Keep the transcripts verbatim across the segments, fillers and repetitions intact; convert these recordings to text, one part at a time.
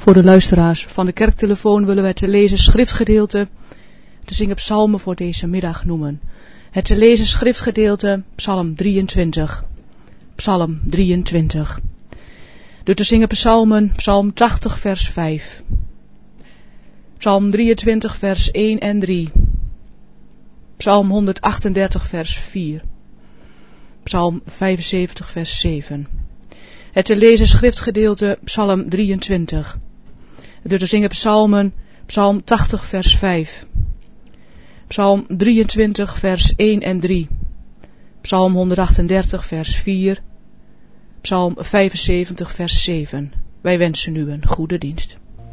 Voor de luisteraars van de kerktelefoon willen wij te lezen schriftgedeelte, te zingen psalmen voor deze middag noemen. Het te lezen schriftgedeelte, psalm drieëntwintig. Psalm drieëntwintig. De te zingen psalmen, psalm tachtig vers vijf. Psalm drieëntwintig vers één en drie. Psalm honderdachtendertig vers vier. Psalm vijfenzeventig vers zeven. Het te lezen schriftgedeelte, psalm drieëntwintig. De te zingen psalmen, psalm tachtig vers vijf. Psalm drieëntwintig vers één en drie. Psalm honderdachtendertig vers vier. Psalm vijfenzeventig vers zeven. Wij wensen u een goede dienst.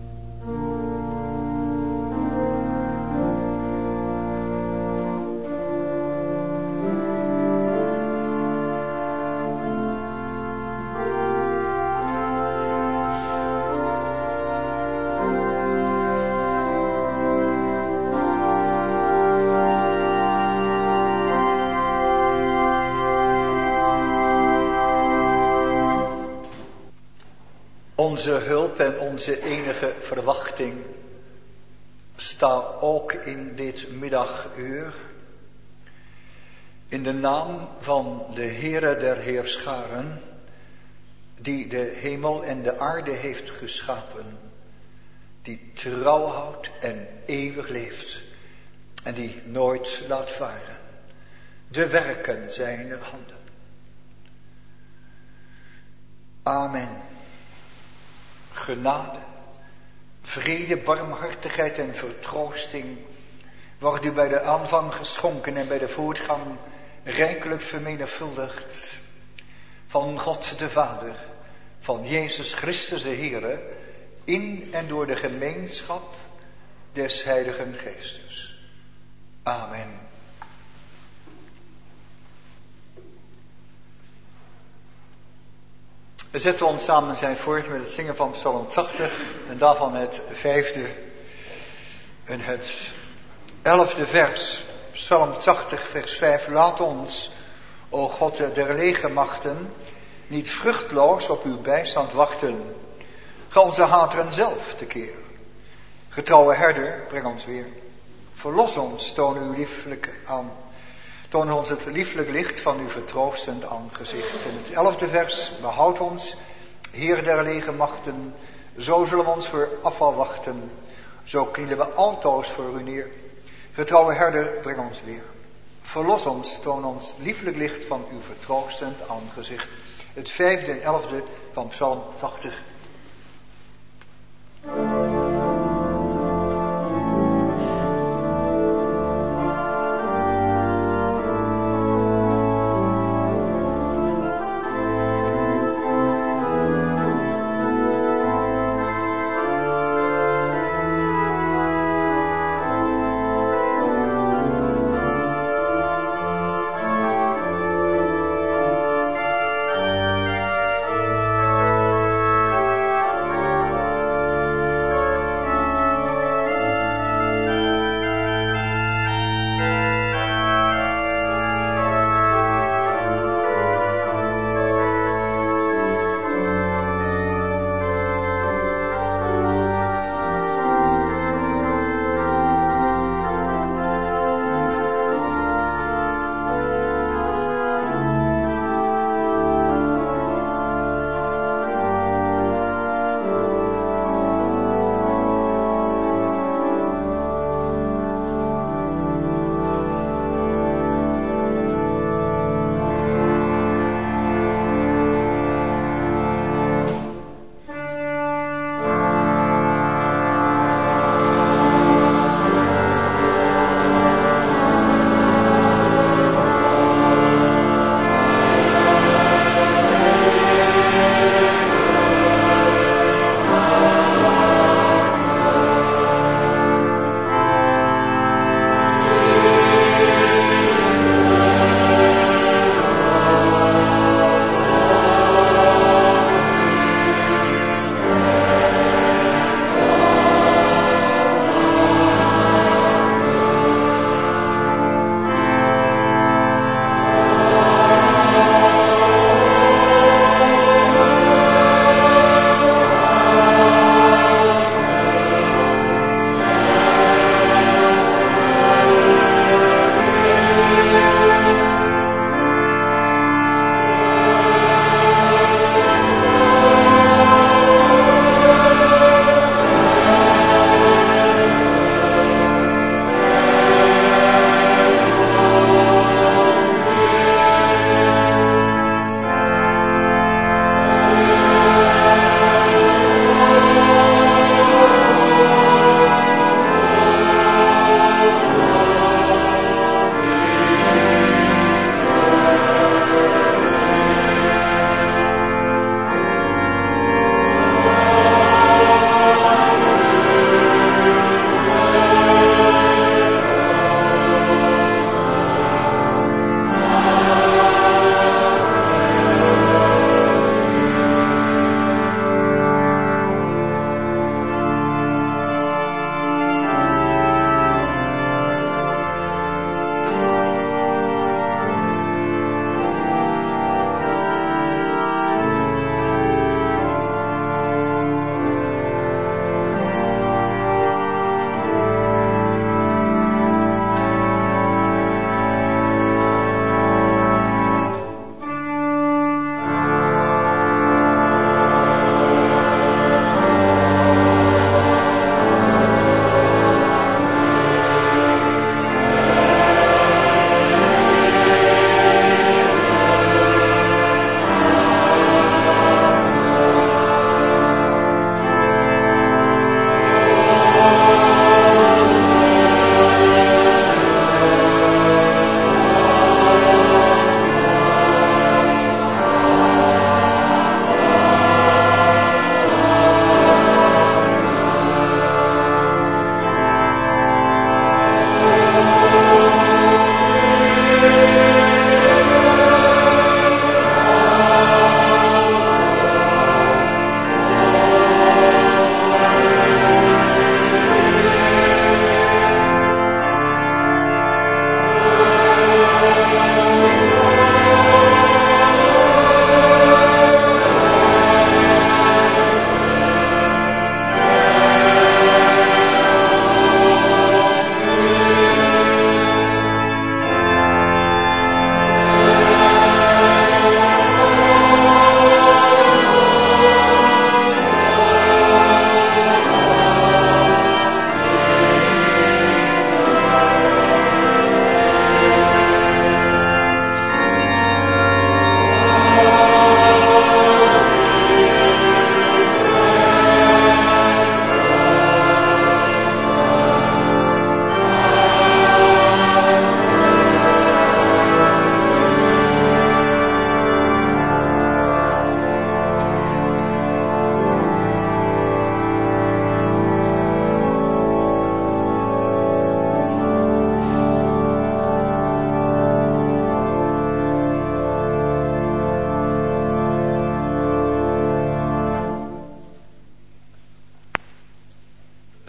Onze hulp en onze enige verwachting sta ook in dit middaguur in de naam van de Heere der Heerscharen, die de hemel en de aarde heeft geschapen, die trouw houdt en eeuwig leeft en die nooit laat varen. De werken zijner handen. Amen. Genade, vrede, barmhartigheid en vertroosting wordt u bij de aanvang geschonken en bij de voortgang rijkelijk vermenigvuldigd van God de Vader, van Jezus Christus de Heere, in en door de gemeenschap des Heiligen Geestes. Amen. We zetten ons samen zijn voort met het zingen van psalm tachtig en daarvan het vijfde en het elfde vers. Psalm tachtig vers vijf. Laat ons, o God der legermachten, niet vruchtloos op uw bijstand wachten. Ga onze hateren zelf tekeer. Getrouwe herder, breng ons weer. Verlos ons, toon uw lieflijk aan. Toon ons het lieflijk licht van uw vertroostend aangezicht. In het elfde vers, behoud ons, Heer der legermachten, zo zullen we ons voor afval wachten. Zo knielen we altoos voor u neer. Getrouwe herder, breng ons weer. Verlos ons, toon ons lieflijk licht van uw vertroostend aangezicht. Het vijfde en elfde van psalm tachtig.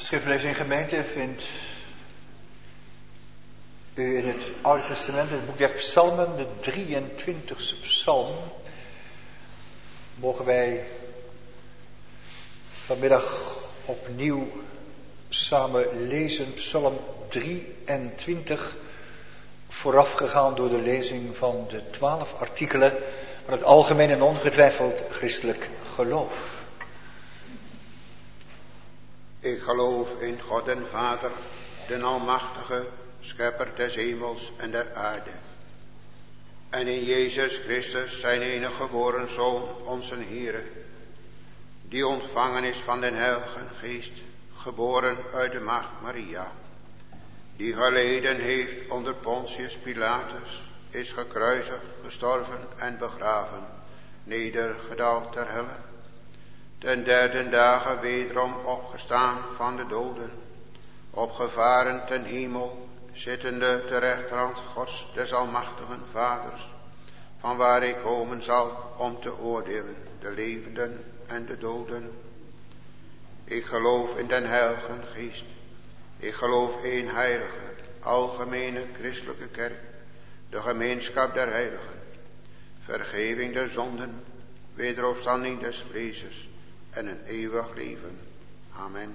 schriftlezing gemeente vindt u in het Oude Testament, in het boek der Psalmen, de drieëntwintigste psalm. Mogen wij vanmiddag opnieuw samen lezen, psalm drieëntwintig, voorafgegaan door de lezing van de twaalf artikelen van het algemeen en ongetwijfeld christelijk geloof. Ik geloof in God den Vader, den Almachtige, Schepper des hemels en der aarde. En in Jezus Christus, zijn enige geboren Zoon, onze Heere, die ontvangen is van den Heilige Geest, geboren uit de maagd Maria, die geleden heeft onder Pontius Pilatus, is gekruisigd, gestorven en begraven, nedergedaald ter helle, ten derde dagen wederom opgestaan van de doden, opgevaren ten hemel, zittende ter rechterhand Gods des almachtigen Vaders, van waar ik komen zal om te oordelen de levenden en de doden. Ik geloof in den Heilige Geest. Ik geloof één heilige, algemene christelijke kerk, de gemeenschap der heiligen, vergeving der zonden, wederopstanding des vlees en een eeuwig leven. Amen.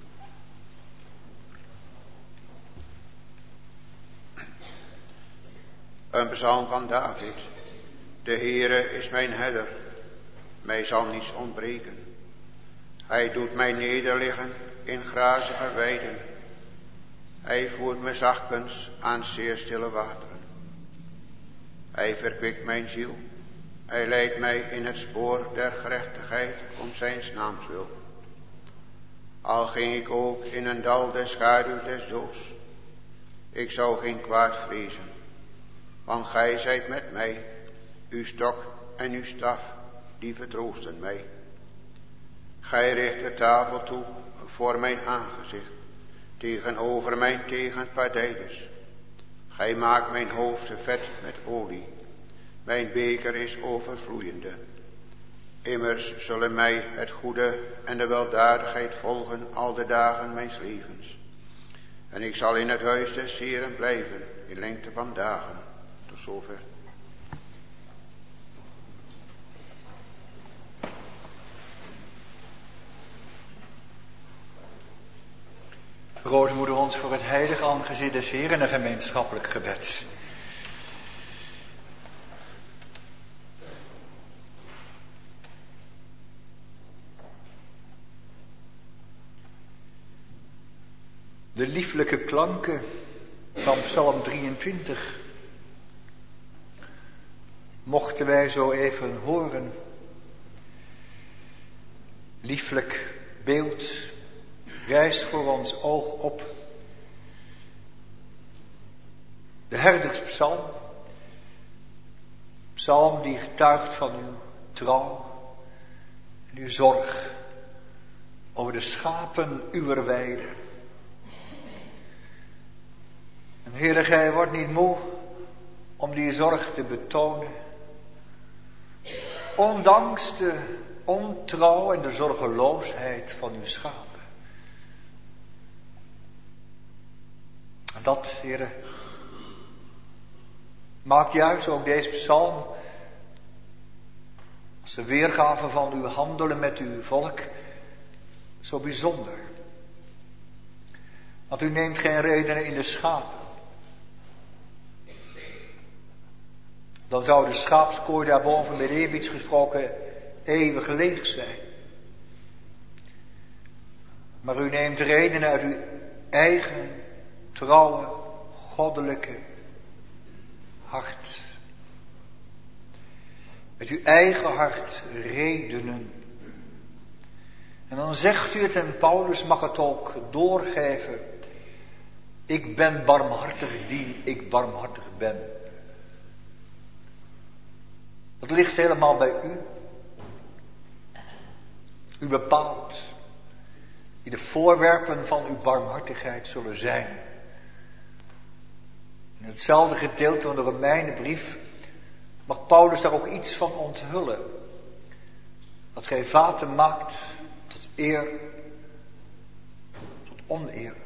Een psalm van David. De Heere is mijn herder, mij zal niets ontbreken. Hij doet mij nederliggen in grazige weiden. Hij voert me zachtkens aan zeer stille wateren. Hij verkwikt mijn ziel. Hij leidt mij in het spoor der gerechtigheid om zijns naams wil. Al ging ik ook in een dal der schaduw des doods, ik zou geen kwaad vrezen, want gij zijt met mij, uw stok en uw staf, die vertroosten mij. Gij richt de tafel toe voor mijn aangezicht, tegenover mijn tegenpartijders. Gij maakt mijn hoofd vet met olie, mijn beker is overvloeiende. Immers zullen mij het goede en de weldadigheid volgen al de dagen mijns levens. En ik zal in het huis des Heeren blijven in lengte van dagen. Tot zover. Grote moeder ons voor het heilig aangezicht des Heeren en gemeenschappelijk gebed. De lieflijke klanken van psalm drieëntwintig mochten wij zo even horen. Lieflijk beeld rijst voor ons oog op. De herderspsalm, psalm die getuigt van uw trouw en uw zorg over de schapen uwer weide. En Heere, gij wordt niet moe om die zorg te betonen, ondanks de ontrouw en de zorgeloosheid van uw schapen. En dat, Heere, maakt juist ook deze psalm als de weergave van uw handelen met uw volk zo bijzonder. Want u neemt geen redenen in de schapen. Dan zou de schaapskooi daarboven met eerbieds gesproken eeuwig leeg zijn. Maar u neemt redenen uit uw eigen trouwe, goddelijke hart. Met uw eigen hart redenen. En dan zegt u het, en Paulus mag het ook doorgeven: ik ben barmhartig die ik barmhartig ben. Dat ligt helemaal bij u. U bepaalt wie de voorwerpen van uw barmhartigheid zullen zijn. In hetzelfde gedeelte van de Romeinenbrief mag Paulus daar ook iets van onthullen. Dat gij vaten maakt tot eer, tot oneer.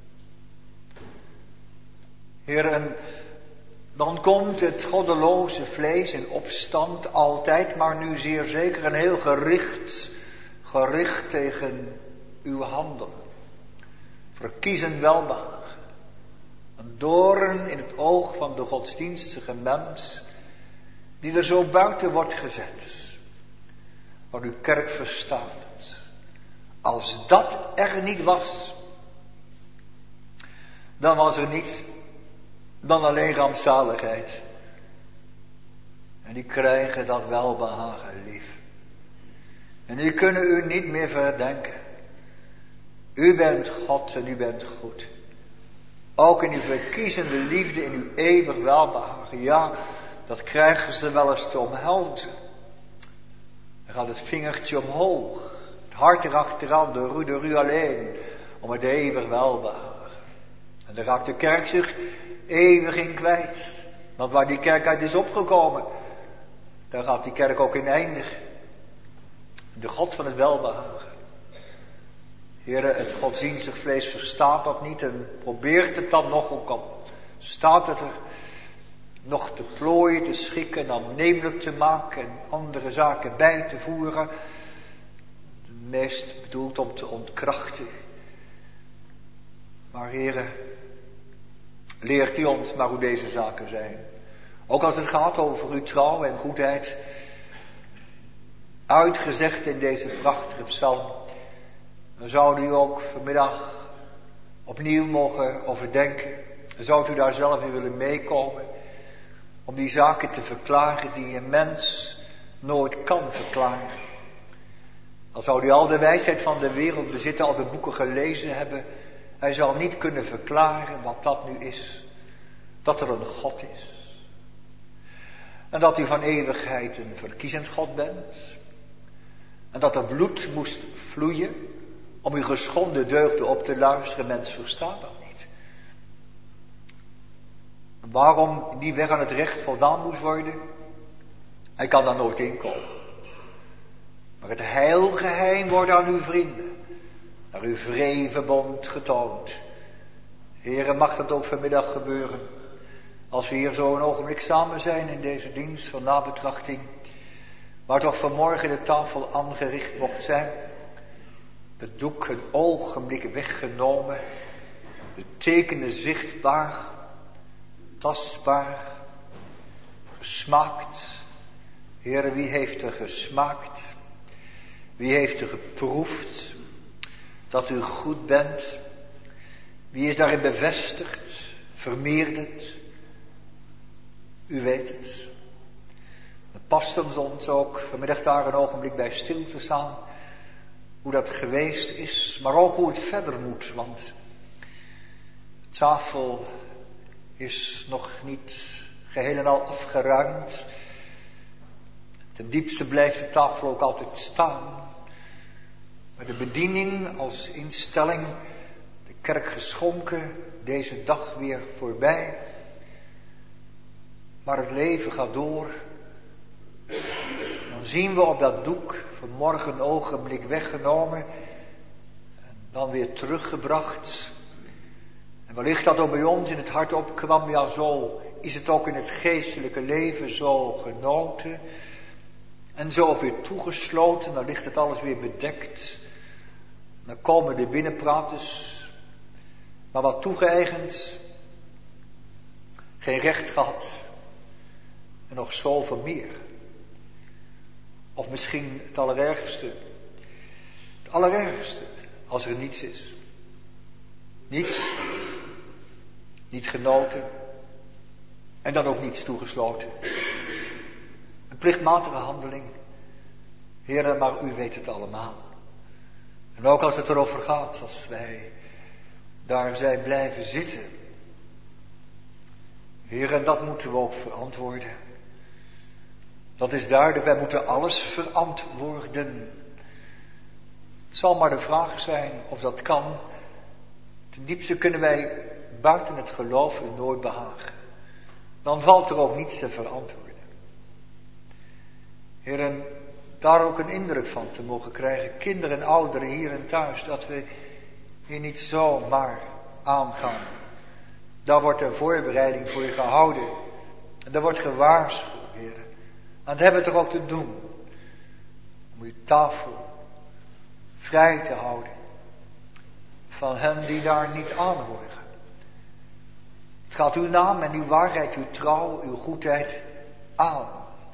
Heren, dan komt het goddeloze vlees in opstand altijd, maar nu zeer zeker en heel gericht, gericht tegen uw handelen. Verkiezen welbehagen. Een doorn in het oog van de godsdienstige mens, die er zo buiten wordt gezet. Waar uw kerk verstaat. Als dat er niet was, dan was er niets dan alleen rampzaligheid. En die krijgen dat welbehagen lief. En die kunnen u niet meer verdenken. U bent God en u bent goed. Ook in uw verkiezende liefde, in uw eeuwig welbehagen. Ja, dat krijgen ze wel eens te omhelzen. Dan gaat het vingertje omhoog. Het hart erachteraan, de ru, de ru alleen. Om het eeuwig welbehagen. En daar raakt de kerk zich eeuwig in kwijt. Want waar die kerk uit is opgekomen, daar gaat die kerk ook in eindigen. De God van het welbehagen. Heren, het godsdienstig vlees verstaat dat niet en probeert het dan nog, ook al staat het er, nog te plooien, te schikken en aannemelijk te maken en andere zaken bij te voeren. Meest bedoeld om te ontkrachten. Maar heren, leert u ons maar hoe deze zaken zijn. Ook als het gaat over uw trouw en goedheid. Uitgezegd in deze prachtige psalm. Dan zou u ook vanmiddag opnieuw mogen overdenken. Dan zou u daar zelf in willen meekomen. Om die zaken te verklaren die een mens nooit kan verklaren. Dan zou u al de wijsheid van de wereld bezitten, al de boeken gelezen hebben. Hij zal niet kunnen verklaren wat dat nu is. Dat er een God is. En dat u van eeuwigheid een verkiezend God bent. En dat er bloed moest vloeien om uw geschonden deugden op te luisteren. Mens verstaat dat niet. En waarom die weg aan het recht voldaan moest worden? Hij kan daar nooit inkomen. Maar het heilgeheim wordt aan uw vrienden, naar uw vredenbond getoond. Heren, mag dat ook vanmiddag gebeuren. Als we hier zo een ogenblik samen zijn in deze dienst van nabetrachting. Waar toch vanmorgen de tafel aangericht mocht zijn. Het doek een ogenblik weggenomen. De tekenen zichtbaar. Tastbaar. Gesmaakt. Heren, wie heeft er gesmaakt? Wie heeft er geproefd dat u goed bent? Wie is daarin bevestigd, vermeerderd? U weet het. Het past ons ook vanmiddag daar een ogenblik bij stil te staan. Hoe dat geweest is, maar ook hoe het verder moet. Want de tafel is nog niet geheel en al afgeruimd. Ten diepste blijft de tafel ook altijd staan. Maar de bediening als instelling, de kerk geschonken, deze dag weer voorbij. Maar het leven gaat door. Dan zien we op dat doek vanmorgen een ogenblik weggenomen. En dan weer teruggebracht. En wellicht dat ook bij ons in het hart opkwam. Ja, zo is het ook in het geestelijke leven zo genoten. En zo ook weer toegesloten. Dan ligt het alles weer bedekt. Dan komen de binnenpraters. Maar wat toegeëigend. Geen recht gehad. En nog zoveel meer. Of misschien het allerergste. Het allerergste. Als er niets is. Niets. Niet genoten. En dan ook niets toegesloten. Een plichtmatige handeling. Heren, maar u weet het allemaal. En ook als het erover gaat. Als wij daar zijn blijven zitten. Heren, dat moeten we ook verantwoorden. Dat is duidelijk, wij moeten alles verantwoorden. Het zal maar de vraag zijn of dat kan. Ten diepste kunnen wij buiten het geloof u nooit behagen. Dan valt er ook niets te verantwoorden. Heren, daar ook een indruk van te mogen krijgen. Kinderen en ouderen hier en thuis. Dat we hier niet zomaar aangaan. Daar wordt een voorbereiding voor je gehouden. En daar wordt gewaarschuwd, Heer. En dat hebben we toch ook te doen. Om je tafel vrij te houden van hen die daar niet aan horen. Het gaat uw naam en uw waarheid, uw trouw, uw goedheid aan.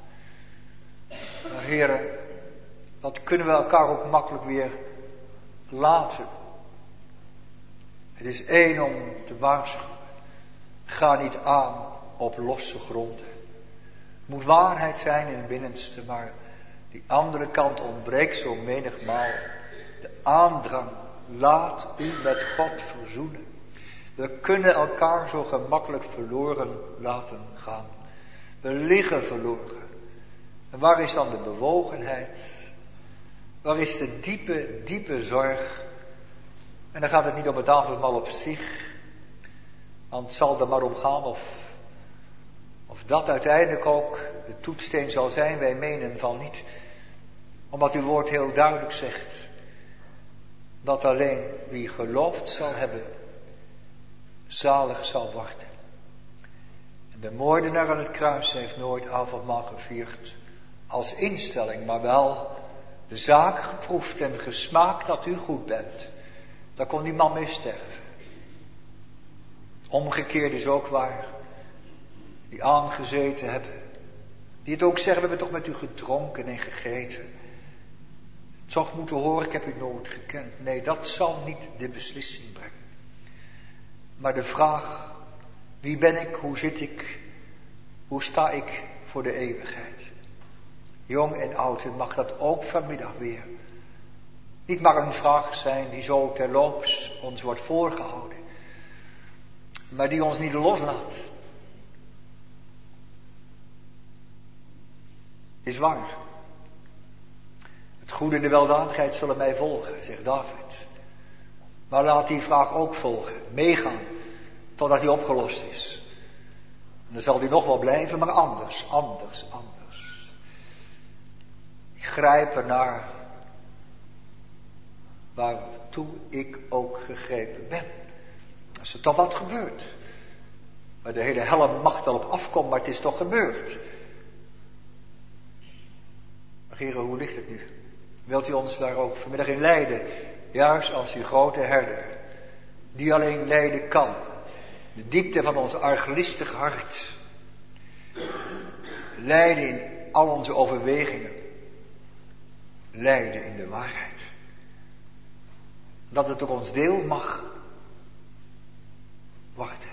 Maar heren, dat kunnen we elkaar ook makkelijk weer laten. Het is één om te waarschuwen. Ga niet aan op losse gronden. Het moet waarheid zijn in het binnenste, maar die andere kant ontbreekt zo menigmaal. De aandrang, laat u met God verzoenen. We kunnen elkaar zo gemakkelijk verloren laten gaan. We liggen verloren. En waar is dan de bewogenheid? Waar is de diepe, diepe zorg? En dan gaat het niet om het avondmaal op zich. Want het zal er maar om gaan of, of dat uiteindelijk ook de toetssteen zal zijn. Wij menen van niet. Omdat uw woord heel duidelijk zegt. Dat alleen wie geloofd zal hebben, zalig zal worden. En de moordenaar aan het kruis heeft nooit avondmaal gevierd als instelling, maar wel de zaak geproefd en gesmaakt dat u goed bent. Daar kon die man mee sterven. Omgekeerd is ook waar. Die aangezeten hebben. Die het ook zeggen, we hebben toch met u gedronken en gegeten. Toch moeten horen, ik heb u nooit gekend. Nee, dat zal niet de beslissing brengen. Maar de vraag, wie ben ik, hoe zit ik, hoe sta ik voor de eeuwigheid? Jong en oud, en mag dat ook vanmiddag weer. Niet maar een vraag zijn die zo terloops ons wordt voorgehouden. Maar die ons niet loslaat. Is waar. Het goede en de weldadigheid zullen mij volgen, zegt David. Maar laat die vraag ook volgen, meegaan, totdat die opgelost is. En dan zal die nog wel blijven, maar anders, anders, anders. Ik grijp ernaar waartoe ik ook gegrepen ben. Als er toch wat gebeurt, waar de hele helle macht wel op afkomt, maar het is toch gebeurd. Maar heren, hoe ligt het nu? Wilt u ons daar ook vanmiddag in leiden? Juist als uw grote herder, die alleen leiden kan. De diepte van ons arglistig hart. Leiden in al onze overwegingen. Leiden in de waarheid. Dat het ook ons deel mag worden.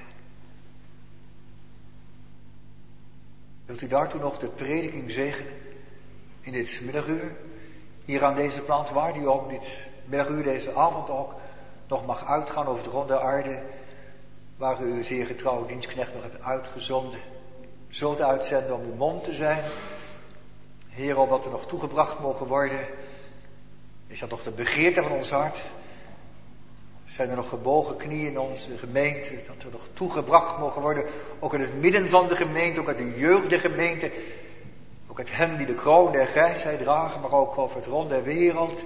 Wilt u daartoe nog de prediking zegenen in dit middaguur? Hier aan deze plaats waar die ook dit middaguur, deze avond ook, nog mag uitgaan over de ronde aarde. Waar u uw zeer getrouwe dienstknecht nog hebt uitgezonden. Zo te uitzenden om uw mond te zijn. Heer, op wat er nog toegebracht mogen worden. Is dat toch de begeerte van ons hart? Zijn er nog gebogen knieën in onze gemeente, dat er nog toegebracht mogen worden, ook in het midden van de gemeente, ook uit de jeugd der gemeente, ook uit hen die de kroon der grijsheid dragen, maar ook over het rond der wereld.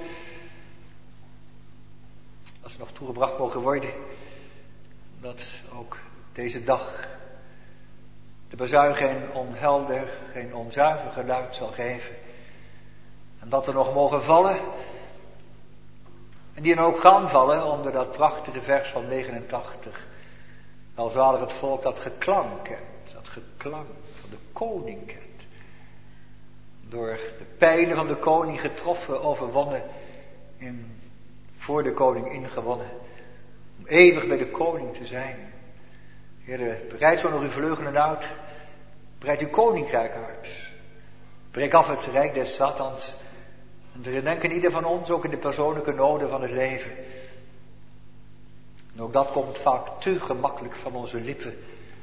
Als er nog toegebracht mogen worden, dat ook deze dag de bazuin geen onhelder, geen onzuiver geluid zal geven. En dat er nog mogen vallen. En die dan ook gaan vallen onder dat prachtige vers van negenentachtig. Welzalig het volk dat geklank kent. Dat geklank van de koning kent. Door de pijlen van de koning getroffen, overwonnen. En voor de koning ingewonnen. Om eeuwig bij de koning te zijn. Heer, bereid zo nog uw vleugelen uit. Breid uw koninkrijk uit. Breek af het rijk des Satans. En we denken ieder van ons ook in de persoonlijke noden van het leven. En ook dat komt vaak te gemakkelijk van onze lippen.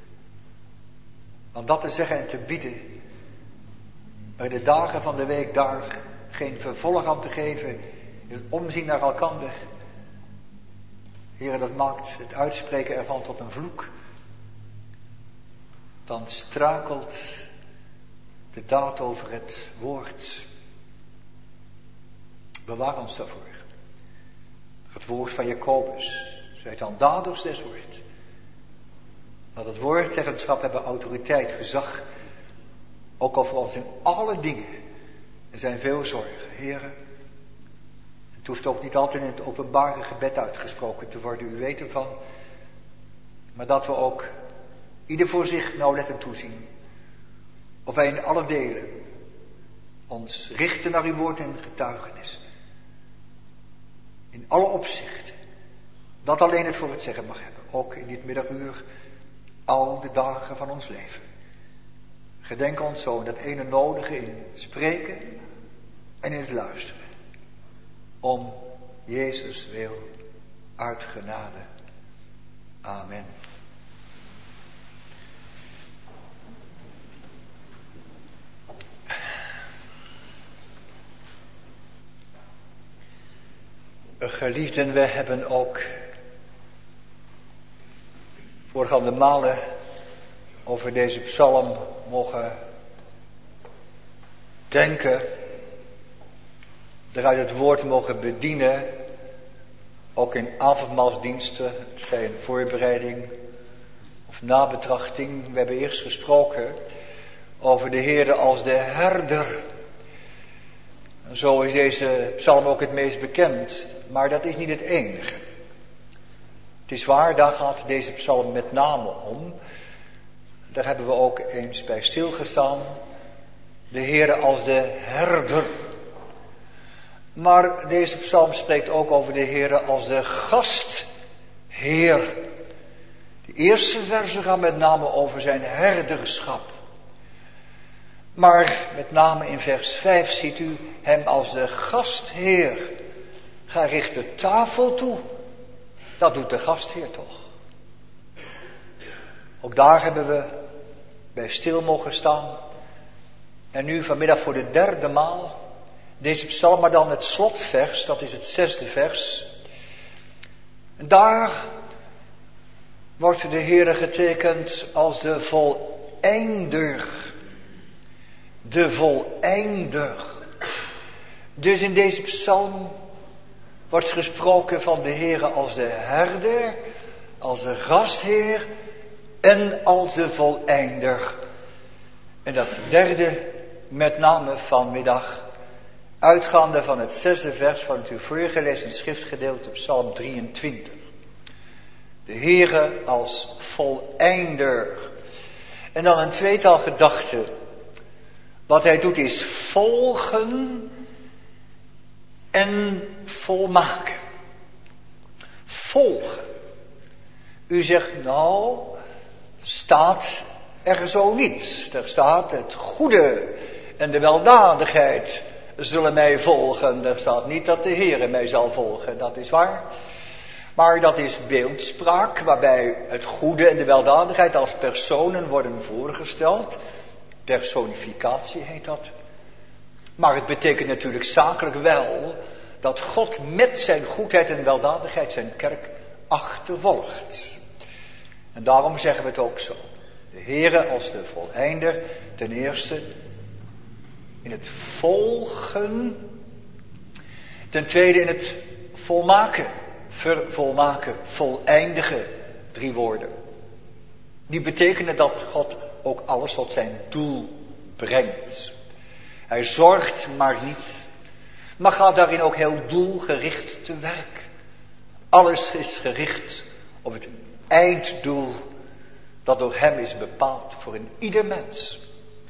Want dat te zeggen en te bieden. Maar in de dagen van de week daar geen vervolg aan te geven. In het omzien naar elkander. Heer, dat maakt het uitspreken ervan tot een vloek. Dan strakelt de daad over het woord. Bewaar ons daarvoor. Het woord van Jacobus. Zijt dan daders des woord. Dat het woord, zeggenschap, hebben autoriteit, gezag. Ook over ons in alle dingen. Er zijn veel zorgen, heren. Het hoeft ook niet altijd in het openbare gebed uitgesproken te worden, u weet ervan. Maar dat we ook ieder voor zich nauwlettend toezien. Of wij in alle delen ons richten naar uw woord en getuigenis. In alle opzichten. Dat alleen het voor het zeggen mag hebben. Ook in dit middaguur, al de dagen van ons leven. Gedenk ons zo in dat ene nodige in spreken en in het luisteren. Om Jezus wil, uit genade. Amen. Geliefden, we hebben ook voorgaande malen over deze psalm mogen denken, eruit het woord mogen bedienen, ook in avondmaalsdiensten, het zij een voorbereiding of nabetrachting. We hebben eerst gesproken over de Heere als de herder. Zo is deze psalm ook het meest bekend, maar dat is niet het enige. Het is waar, daar gaat deze psalm met name om. Daar hebben we ook eens bij stilgestaan. De Heere als de herder. Maar deze psalm spreekt ook over de Heere als de gastheer. De eerste versen gaan met name over zijn herderschap. Maar met name in vers vijf ziet u hem als de gastheer. Ga richt de tafel toe. Dat doet de gastheer toch. Ook daar hebben we bij stil mogen staan. En nu vanmiddag voor de derde maal. Deze psalm, maar dan het slotvers, dat is het zesde vers. En daar wordt de Heere getekend als de voleinder. De voleinder. Dus in deze psalm wordt gesproken van de Heere als de herder, als de gastheer en als de voleinder. En dat derde met name vanmiddag, uitgaande van het zesde vers van het u voorgelezen schriftgedeelte Psalm drieëntwintig. De Heere als voleinder. En dan een tweetal gedachten. Wat hij doet is volgen en volmaken. Volgen. U zegt nou, staat er zo niet. Er staat het goede en de weldadigheid zullen mij volgen. Er staat niet dat de Heere mij zal volgen, dat is waar. Maar dat is beeldspraak waarbij het goede en de weldadigheid als personen worden voorgesteld. Personificatie heet dat. Maar het betekent natuurlijk zakelijk wel dat God met zijn goedheid en weldadigheid zijn kerk achtervolgt. En daarom zeggen we het ook zo. De Heere als de voleinder, ten eerste in het volgen. Ten tweede in het volmaken, vervolmaken, voleindigen. Drie woorden. Die betekenen dat God ook alles tot zijn doel brengt. Hij zorgt maar niet, maar gaat daarin ook heel doelgericht te werk. Alles is gericht op het einddoel dat door hem is bepaald voor een ieder mens.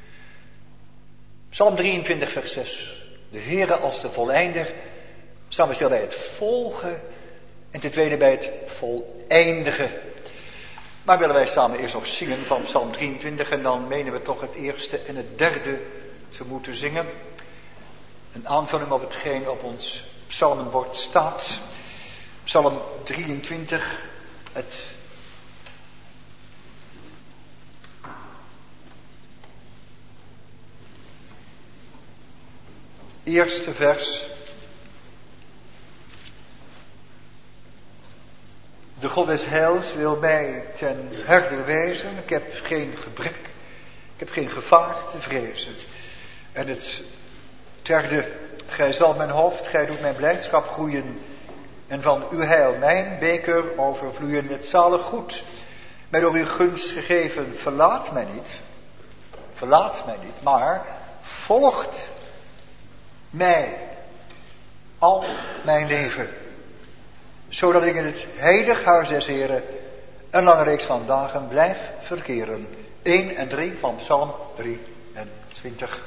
Psalm drieëntwintig vers zes. De Heere als de voleinder. Staan we stil bij het volgen en ten tweede bij het voleindigen. Maar willen wij samen eerst nog zingen van Psalm drieëntwintig en dan menen we toch het eerste en het derde te moeten zingen. Een aanvulling op hetgeen op ons psalmenbord staat. Psalm drieëntwintig, het eerste vers. De God des heils wil mij ten herder wijzen. Ik heb geen gebrek. Ik heb geen gevaar te vrezen. En het derde. Gij zal mijn hoofd, gij doet mijn blijdschap groeien En van uw heil mijn beker overvloeien met zalig goed. Mij door uw gunst gegeven, verlaat mij niet. Verlaat mij niet, maar volgt mij al mijn leven. Zodat ik in het heilig huis des Heren een lange reeks van dagen blijf verkeren. één en drie van Psalm drieëntwintig.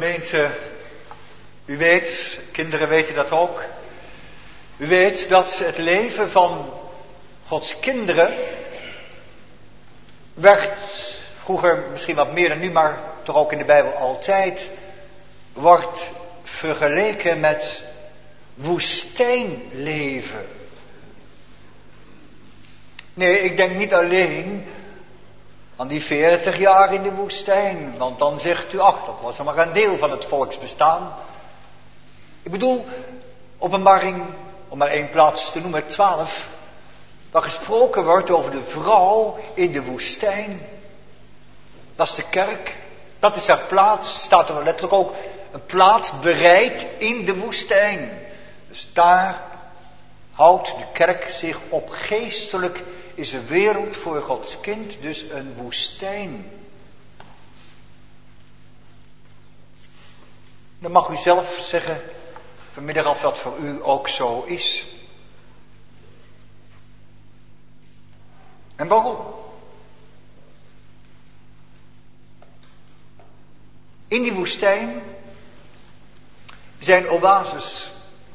Gemeente, u weet, kinderen weten dat ook. U weet dat het leven van Gods kinderen werd vroeger misschien wat meer dan nu, maar toch ook in de Bijbel altijd, wordt vergeleken met woestijnleven. Nee, ik denk niet alleen aan die veertig jaar in de woestijn, want dan zegt u, ach, dat was maar een deel van het volksbestaan. Ik bedoel, Openbaring, om maar één plaats te noemen, twaalf, waar gesproken wordt over de vrouw in de woestijn. Dat is de kerk, dat is haar plaats, staat er letterlijk ook, een plaats bereid in de woestijn. Dus daar houdt de kerk zich op. Geestelijk is een wereld voor Gods kind dus een woestijn. Dan mag u zelf zeggen vanmiddag of dat voor u ook zo is. En waarom? In die woestijn zijn oases.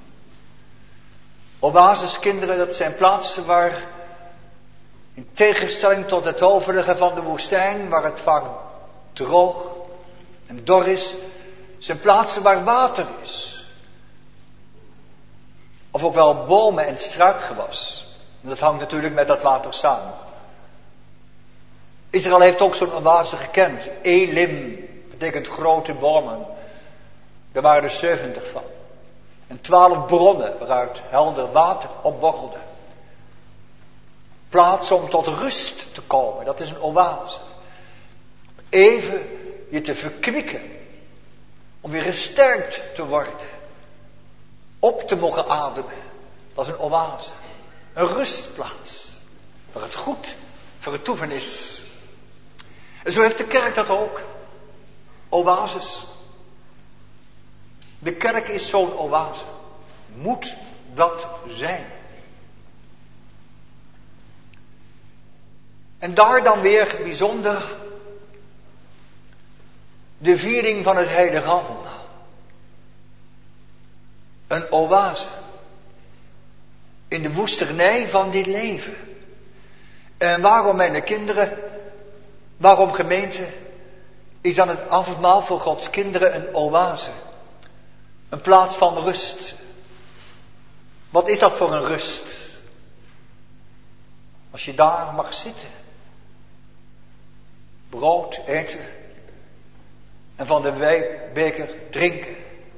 Oases, kinderen, dat zijn plaatsen waar, in tegenstelling tot het overige van de woestijn, waar het vaak droog en dor is, zijn plaatsen waar water is. Of ook wel bomen en struikgewas. En dat hangt natuurlijk met dat water samen. Israël heeft ook zo'n oase gekend. Elim betekent grote bomen. Daar waren er zeventig van. En twaalf bronnen waaruit helder water opborrelde. Plaats om tot rust te komen, dat is een oase. Even je te verkwikken. Om weer gesterkt te worden. Op te mogen ademen. Dat is een oase. Een rustplaats. Waar het goed voor het toeven is. En zo heeft de kerk dat ook. Oases. De kerk is zo'n oase. Moet dat zijn. En daar dan weer bijzonder de viering van het heilige avondmaal. Een oase. In de woesternij van dit leven. En waarom, mijn kinderen, waarom gemeente, is dan het avondmaal voor Gods kinderen een oase? Een plaats van rust. Wat is dat voor een rust? Als je daar mag zitten. Brood eten. En van de wijnbeker drinken.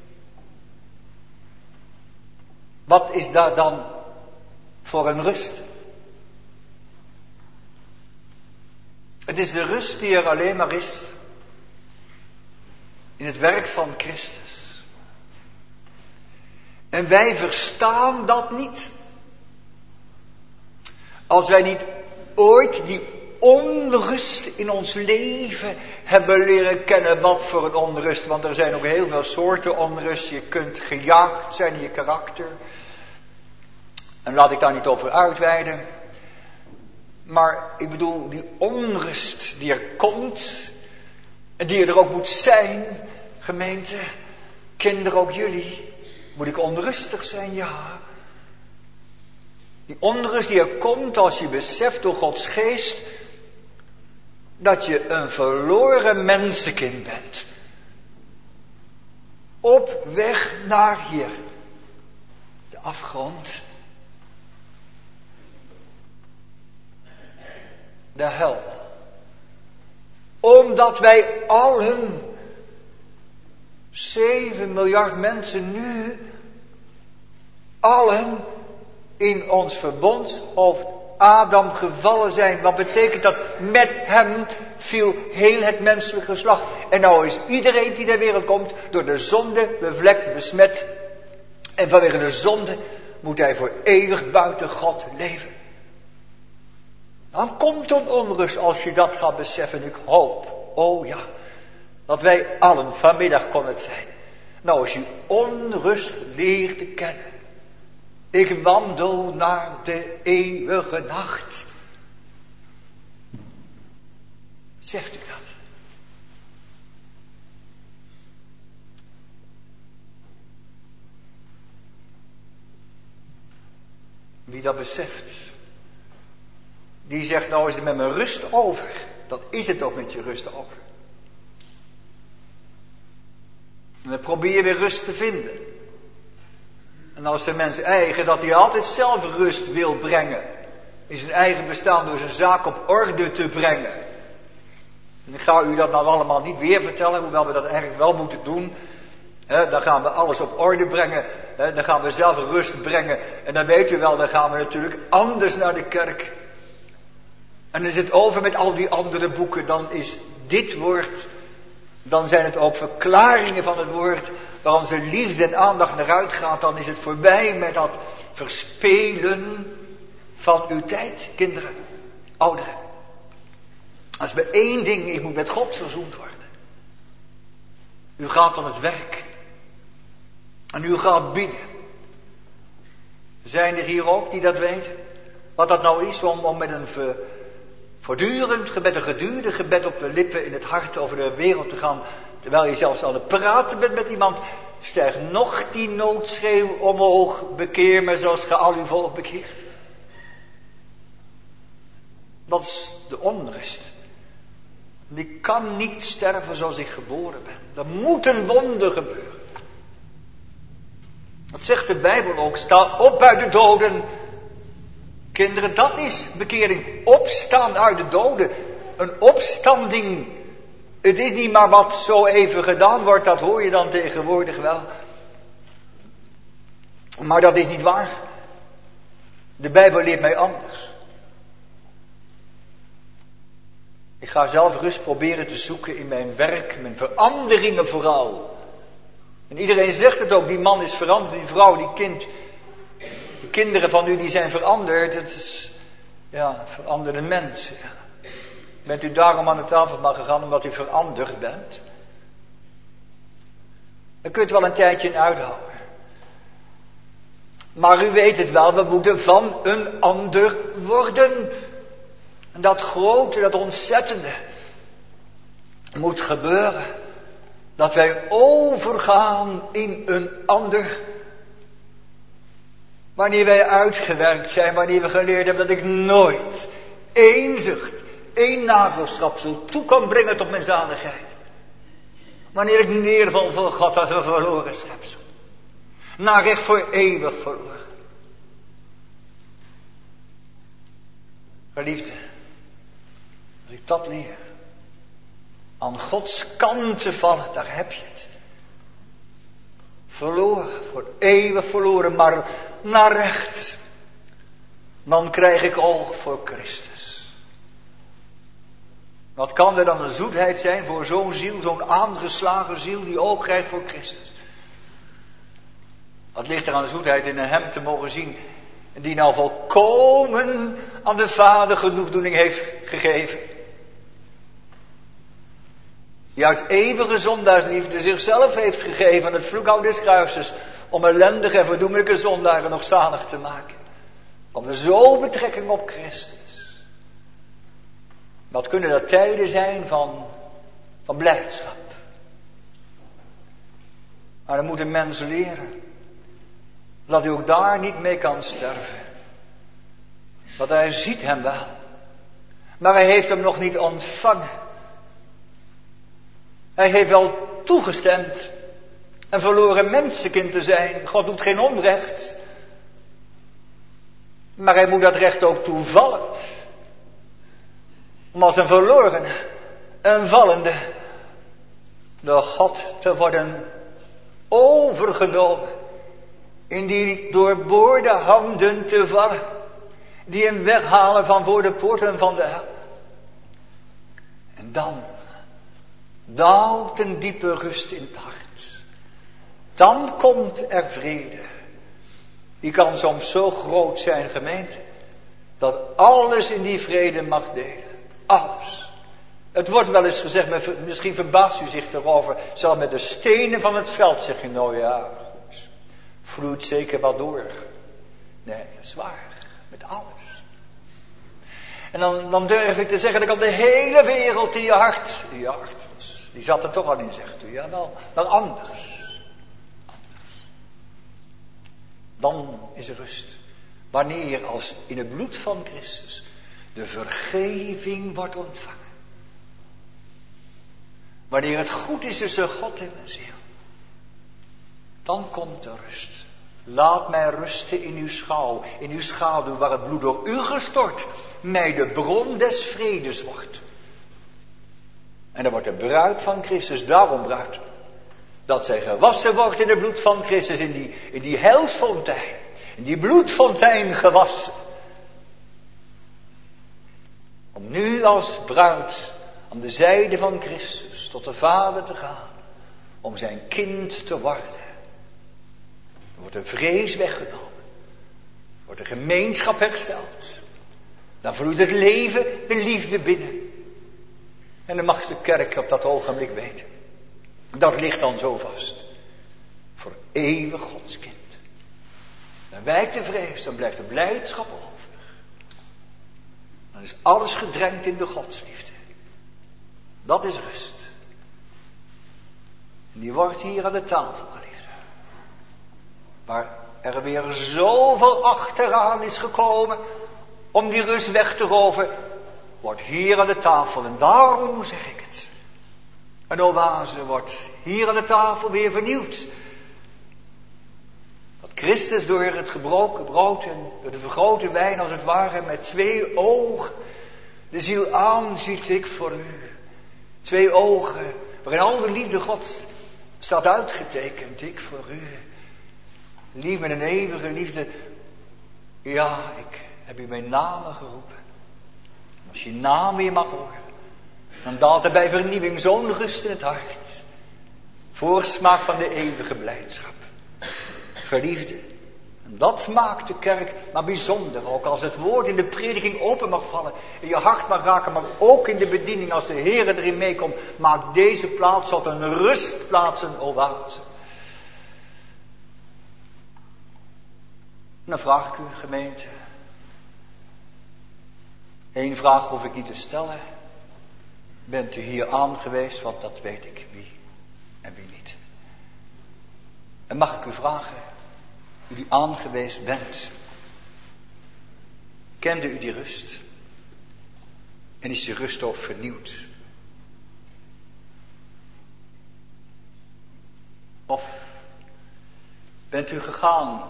Wat is daar dan voor een rust? Het is de rust die er alleen maar is in het werk van Christus. En wij verstaan dat niet. Als wij niet ooit die onrust in ons leven hebben leren kennen. Wat voor een onrust, want er zijn ook heel veel soorten onrust. Je kunt gejaagd zijn in je karakter. En laat ik daar niet over uitweiden. Maar ik bedoel, die onrust die er komt. En die er ook moet zijn, gemeente, kinderen, ook jullie. Moet ik onrustig zijn? Ja. Die onrust die er komt als je beseft door Gods geest dat je een verloren mensenkind bent. Op weg naar hier. De afgrond. De hel. Omdat wij allen, zeven miljard mensen nu, allen in ons verbond over Adam gevallen zijn. Wat betekent dat? Met hem viel heel het menselijk geslacht. En nou is iedereen die ter wereld komt door de zonde bevlekt, besmet. En vanwege de zonde moet hij voor eeuwig buiten God leven. Dan komt een onrust als je dat gaat beseffen. Ik hoop, oh ja, dat wij allen, vanmiddag kon het zijn. Nou, als je onrust leert te kennen. Ik wandel naar de eeuwige nacht. Zegt u dat? Wie dat beseft, die zegt, nou is het met mijn rust over. Dan is het ook met je rust over. En dan probeer je weer rust te vinden. En als de mens eigen dat hij altijd zelf rust wil brengen, in zijn eigen bestaan door zijn zaak op orde te brengen. En ik ga u dat nou allemaal niet weer vertellen, hoewel we dat eigenlijk wel moeten doen. He, dan gaan we alles op orde brengen. He, dan gaan we zelf rust brengen. En dan weet u wel, dan gaan we natuurlijk anders naar de kerk. En dan is het over met al die andere boeken. Dan is dit woord, dan zijn het ook verklaringen van het woord, waar onze liefde en aandacht naar uitgaat. Dan is het voorbij met dat verspelen van uw tijd, kinderen, ouderen. Als bij één ding, ik moet met God verzoend worden. U gaat aan het werk. En u gaat bidden. Zijn er hier ook die dat weten? Wat dat nou is om, om met een ver, voortdurend gebed, een geduurde gebed op de lippen in het hart over de wereld te gaan. Terwijl je zelfs aan het praten bent met iemand. Stijgt nog die noodschreeuw omhoog. Bekeer me zoals ge al uw volk bekeert. Dat is de onrust. Ik kan niet sterven zoals ik geboren ben. Er moet een wonder gebeuren. Dat zegt de Bijbel ook. Sta op uit de doden. Kinderen, dat is bekering. Opstaan uit de doden. Een opstanding. Het is niet maar wat zo even gedaan wordt. Dat hoor je dan tegenwoordig wel. Maar dat is niet waar. De Bijbel leert mij anders. Ik ga zelf rust proberen te zoeken in mijn werk, mijn veranderingen vooral. En iedereen zegt het ook, die man is veranderd, die vrouw, die kind. Die kinderen van u die zijn veranderd, het is, ja, veranderde mensen. Ja. Bent u daarom aan de tafel gegaan omdat u veranderd bent? Dan kunt u wel een tijdje in uithouden. Maar u weet het wel, we moeten van een ander worden. En dat grote, dat ontzettende moet gebeuren. Dat wij overgaan in een ander. Wanneer wij uitgewerkt zijn, wanneer we geleerd hebben dat ik nooit één zucht, één nagelschapsel toe kan brengen tot mijn zaligheid. Wanneer ik neerval voor God als een verloren schepsel. Naar recht voor eeuwig verloren. Geliefde, als ik dat leer, aan Gods kant te vallen, daar heb je het. Verloren, voor eeuwig verloren, maar naar rechts. Dan krijg ik oog voor Christus. Wat kan er dan een zoetheid zijn voor zo'n ziel, zo'n aangeslagen ziel die oog krijgt voor Christus? Wat ligt er aan de zoetheid in hem te mogen zien, die nou volkomen aan de Vader genoegdoening heeft gegeven. Die uit eeuwige zondaarsliefde zichzelf heeft gegeven aan het vloekhout des kruises, om ellendige en verdoemelijke zondaren nog zalig te maken. Komt er zo betrekking op Christus. Wat kunnen dat tijden zijn van, van blijdschap. Maar dan moet een mens leren dat hij ook daar niet mee kan sterven. Want hij ziet hem wel. Maar hij heeft hem nog niet ontvangen. Hij heeft wel toegestemd een verloren mensenkind te zijn. God doet geen onrecht. Maar hij moet dat recht ook toevallen. Om als een verloren, een vallende, door God te worden overgenomen. In die doorboorde handen te vallen. Die hem weghalen van voor de poorten van de hel. En dan daalt een diepe rust in het hart. Dan komt er vrede. Die kan soms zo groot zijn, gemeente, dat alles in die vrede mag delen. Alles. Het wordt wel eens gezegd, misschien verbaast u zich erover, zelfs met de stenen van het veld zeg je nou ja, goed, vloeit zeker wat door. Nee, dat is waar. Met alles. En dan, dan durf ik te zeggen, dat kan de hele wereld in je hart, in je hart. Die zat er toch al in, zegt u. Ja, wel, wel anders. Dan is er rust. Wanneer als in het bloed van Christus de vergeving wordt ontvangen. Wanneer het goed is tussen God en mijn ziel. Dan komt de rust. Laat mij rusten in uw schouw, in uw schaduw, waar het bloed door u gestort mij de bron des vredes wordt. En dan wordt de bruid van Christus daarom bruid. Dat zij gewassen wordt in het bloed van Christus, in die, in die heilsfontein. In die bloedfontein gewassen. Om nu als bruid aan de zijde van Christus tot de Vader te gaan. Om zijn kind te worden. Er wordt de vrees weggenomen. Er wordt de gemeenschap hersteld. Dan vloeit het leven, de liefde binnen. En dan mag de kerk op dat ogenblik weten. Dat ligt dan zo vast. Voor eeuwig Gods kind. Dan wijkt de vrees, dan blijft de blijdschap over. Dan is alles gedrenkt in de godsliefde. Dat is rust. En die wordt hier aan de tafel geliefd. Waar er weer zoveel achteraan is gekomen om die rust weg te roven, wordt hier aan de tafel, en daarom zeg ik het. Een oase wordt hier aan de tafel weer vernieuwd. Dat Christus door het gebroken brood en door de vergrote wijn als het ware met twee ogen de ziel aanziet, ik voor u. Twee ogen waarin al de liefde Gods staat uitgetekend, ik voor u. Lief met een eeuwige liefde. Ja, ik heb u mijn namen geroepen. Als je naam weer mag horen, dan daalt er bij vernieuwing zo'n rust in het hart. Voorsmaak van de eeuwige blijdschap. Geliefde. En dat maakt de kerk maar bijzonder. Ook als het woord in de prediking open mag vallen. In je hart mag raken. Maar ook in de bediening als de Heer erin meekomt. Maakt deze plaats tot een rustplaats, een oase. Dan vraag ik u, gemeente. Eén vraag hoef ik niet te stellen. Bent u hier aan geweest? Want dat weet ik wie en wie niet. En mag ik u vragen, u die aangeweest bent, kende u die rust? En is die rust ook vernieuwd? Of bent u gegaan?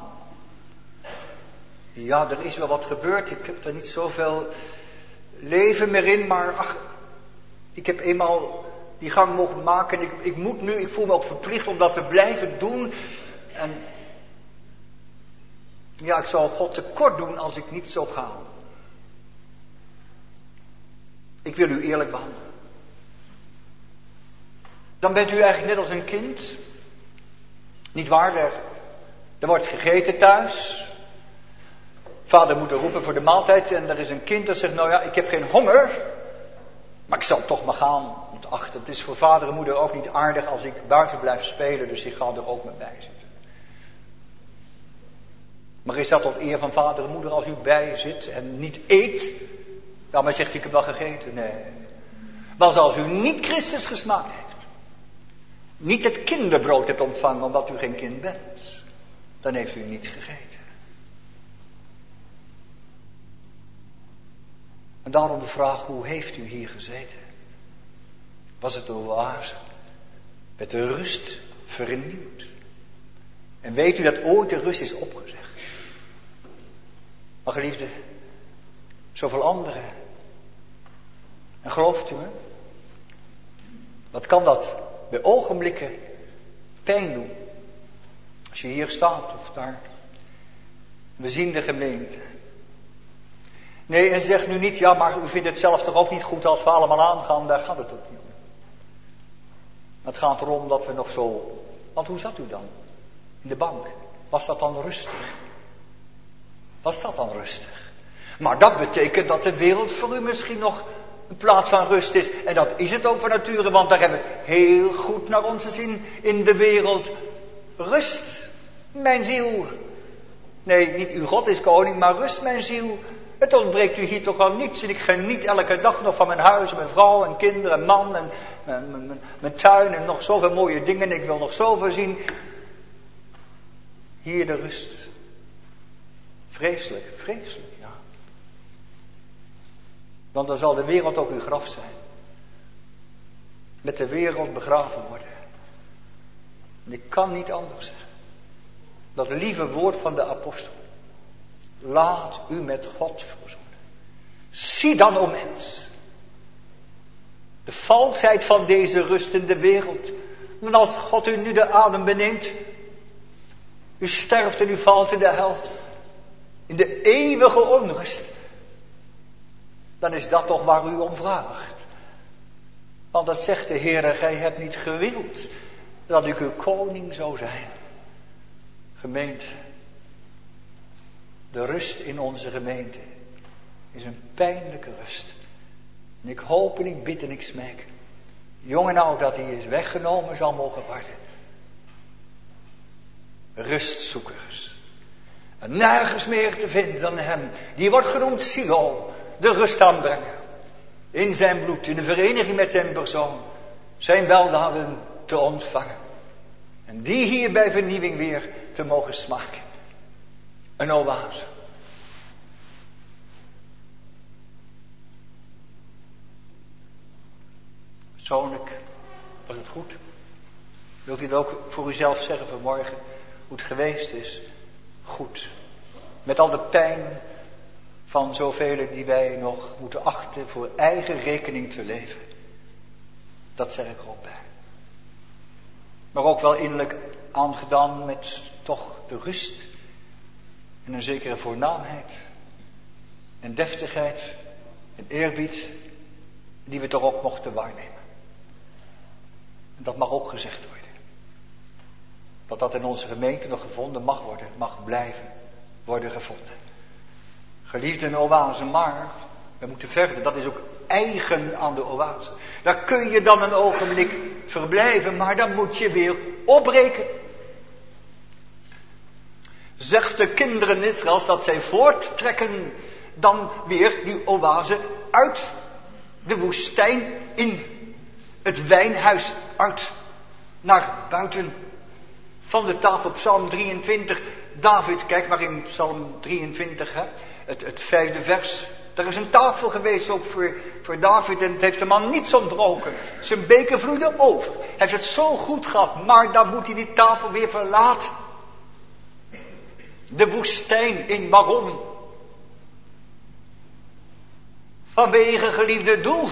Ja, er is wel wat gebeurd. Ik heb er niet zoveel leven meer in, maar ach, ik heb eenmaal die gang mogen maken. Ik, ik moet nu, ik voel me ook verplicht om dat te blijven doen. En ja, ik zou God tekort doen als ik niet zou gaan. Ik wil u eerlijk behandelen. Dan bent u eigenlijk net als een kind. Niet waar, er, er wordt gegeten thuis. Vader moet er roepen voor de maaltijd en er is een kind dat zegt, nou ja, ik heb geen honger. Maar ik zal toch maar gaan. Want ach, het is voor vader en moeder ook niet aardig als ik buiten blijf spelen. Dus ik ga er ook mee bij zitten. Maar is dat tot eer van vader en moeder als u bij zit en niet eet? Nou, maar zegt u, ik heb wel gegeten. Nee. Maar als u niet Christus gesmaakt heeft. Niet het kinderbrood hebt ontvangen omdat u geen kind bent. Dan heeft u niet gegeten. En daarom de vraag, hoe heeft u hier gezeten? Was het een oase? Werd de rust vernieuwd? En weet u dat ooit de rust is opgezegd? Maar geliefde, zoveel anderen. En gelooft u me? Wat kan dat bij ogenblikken pijn doen? Als je hier staat of daar. We zien de gemeente. Nee, en zeg nu niet, ja, maar u vindt het zelf toch ook niet goed als we allemaal aangaan, daar gaat het ook niet om. Het gaat erom dat we nog zo, want hoe zat u dan? In de bank. Was dat dan rustig? Was dat dan rustig? Maar dat betekent dat de wereld voor u misschien nog een plaats van rust is. En dat is het ook van nature, want daar hebben we heel goed naar onze zin in de wereld. Rust, mijn ziel. Nee, niet uw God is koning, maar rust, mijn ziel. Het ontbreekt u hier toch al niets. En ik geniet elke dag nog van mijn huis, mijn vrouw en kinderen en man en mijn, mijn, mijn, mijn tuin en nog zoveel mooie dingen. Ik wil nog zoveel zien. Hier de rust. Vreselijk, vreselijk, ja. Want dan zal de wereld ook uw graf zijn. Met de wereld begraven worden. En ik kan niet anders zeggen. Dat lieve woord van de apostel. Laat u met God verzoenen. Zie dan, o mens. De valsheid van deze rustende wereld. En als God u nu de adem beneemt. U sterft en u valt in de hel. In de eeuwige onrust. Dan is dat toch waar u om vraagt. Want dat zegt de Heer, gij hebt niet gewild dat ik uw koning zou zijn. Gemeente, de rust in onze gemeente is een pijnlijke rust. En ik hoop en ik bid en ik smeek. Jong en oud dat hij is weggenomen zal mogen worden. Rustzoekers. En nergens meer te vinden dan hem. Die wordt genoemd Silo. De rust aanbrengen. In zijn bloed, in de vereniging met zijn persoon. Zijn weldaden te ontvangen. En die hier bij vernieuwing weer te mogen smaken. Een oase. Persoonlijk was het goed. Wilt u het ook voor uzelf zeggen vanmorgen? Hoe het geweest is? Goed. Met al de pijn van zoveel die wij nog moeten achten voor eigen rekening te leven. Dat zeg ik er ook bij. Maar ook wel innerlijk aangedaan met toch de rust. En een zekere voornaamheid. En deftigheid. En eerbied. Die we toch ook mochten waarnemen. En dat mag ook gezegd worden. Dat dat in onze gemeente nog gevonden mag worden. Mag blijven worden gevonden. Geliefde een oase, maar we moeten verder. Dat is ook eigen aan de oase. Daar kun je dan een ogenblik verblijven, maar dan moet je weer opbreken. Zegt de kinderen Israëls dat zij voorttrekken dan weer die oase uit de woestijn in het wijnhuis uit naar buiten van de tafel. Psalm drieëntwintig. David, kijk maar in Psalm drieëntwintig, hè, het, het vijfde vers. Er is een tafel geweest ook voor, voor David en het heeft de man niets ontbroken. Zijn beker vloeide over. Hij heeft het zo goed gehad, maar dan moet hij die tafel weer verlaten. De woestijn in Maron. Vanwege geliefde doel.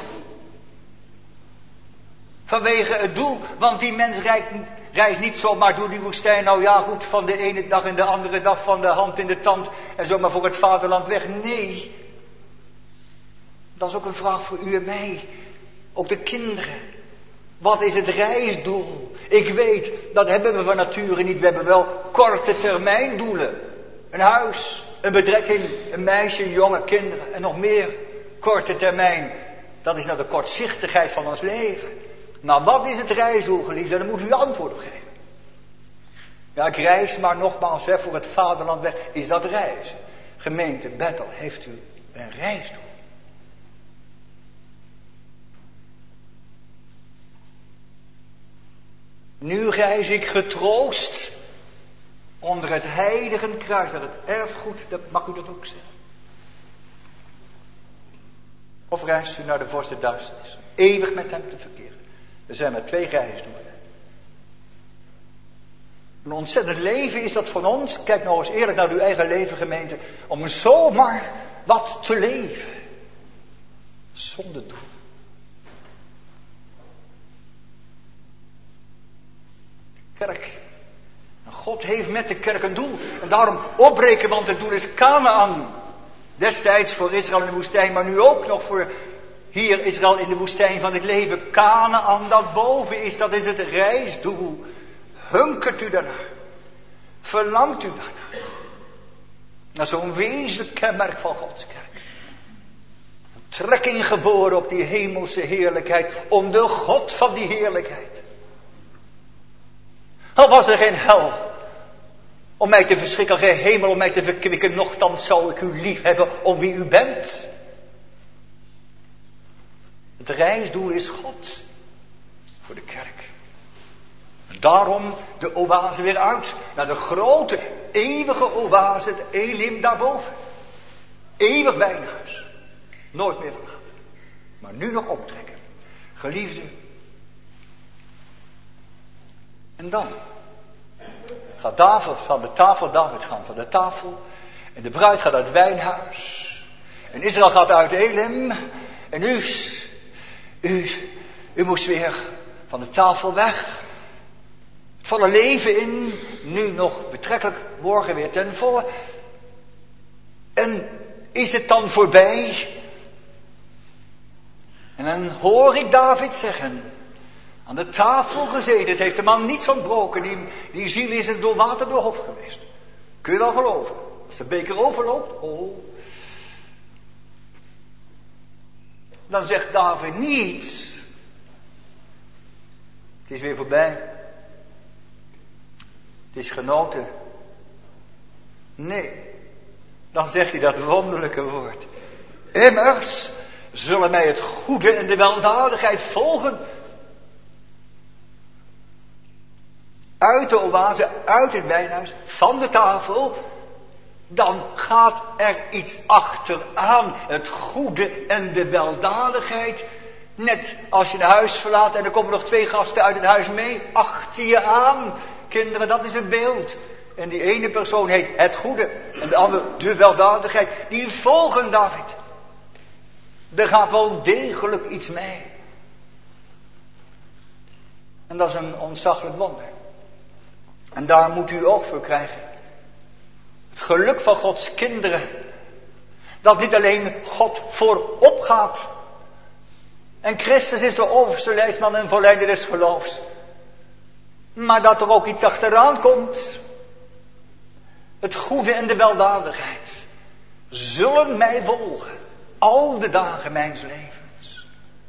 Vanwege het doel, want die mens rijdt, reist niet zomaar door die woestijn. Nou ja goed, van de ene dag en de andere dag van de hand in de tand en zomaar voor het vaderland weg. Nee. Dat is ook een vraag voor u en mij. Ook de kinderen. Wat is het reisdoel? Ik weet, dat hebben we van nature niet. We hebben wel korte termijn doelen. Een huis, een betrekking, een meisje, een jonge, kinderen en nog meer. Korte termijn. Dat is nou de kortzichtigheid van ons leven. Maar wat is het reisdoel, geliefde? Daar moet u antwoord op geven. Ja, ik reis maar nogmaals hè, voor het vaderland weg. Is dat reizen? Gemeente Bethel, heeft u een reisdoel? Nu reis ik getroost onder het heilige kruis, dat het erfgoed, dat mag u dat ook zeggen. Of reist u naar de vorst der duisternis, eeuwig met hem te verkeren. Er zijn maar twee reisdoelen. Een ontzettend leven is dat van ons, kijk nou eens eerlijk naar uw eigen leven, gemeente, om zomaar wat te leven. Zonder doel. Kerk. En God heeft met de kerk een doel. En daarom opbreken, want het doel is Kanaan. Destijds voor Israël in de woestijn, maar nu ook nog voor hier Israël in de woestijn van het leven. Kanaan dat boven is, dat is het reisdoel. Hunkert u daarnaar? Verlangt u daarnaar? Naar zo'n wezenlijk kenmerk van Gods kerk. Een trekking geboren op die hemelse heerlijkheid, om de God van die heerlijkheid. Al was er geen hel om mij te verschrikken, geen hemel om mij te verkwikken, nochtans zou ik u lief hebben om wie u bent. Het reisdoel is God voor de kerk. Daarom de oase weer uit. Naar de grote, eeuwige oase, het Elim daarboven. Eeuwig wijnhuis. Nooit meer verlaten. Maar nu nog optrekken. Geliefde. En dan gaat David van de tafel, David gaat van de tafel. En de bruid gaat uit het wijnhuis. En Israël gaat uit Elim. En u, u, u moest weer van de tafel weg. Het volle leven in, nu nog betrekkelijk, morgen weer ten volle. En is het dan voorbij? En dan hoor ik David zeggen, aan de tafel gezeten, het heeft de man niets ontbroken, die, die ziel is er door water doorhof geweest. Kun je wel geloven? Als de beker overloopt, oh. Dan zegt David niet, het is weer voorbij. Het is genoten. Nee, dan zeg je dat wonderlijke woord. Immers zullen mij het goede en de weldadigheid volgen. Uit de oase, uit het wijnhuis, van de tafel. Dan gaat er iets achteraan. Het goede en de weldadigheid. Net als je het huis verlaat en er komen nog twee gasten uit het huis mee. Achter je aan. Kinderen, dat is het beeld. En die ene persoon heet het goede. En de andere de weldadigheid. Die volgen David. Er gaat wel degelijk iets mee. En dat is een ontzaglijk wonder. En daar moet u ook voor krijgen. Het geluk van Gods kinderen. Dat niet alleen God voorop gaat. En Christus is de overste leidsman en volleider des geloofs. Maar dat er ook iets achteraan komt. Het goede en de weldadigheid zullen mij volgen. Al de dagen mijns levens.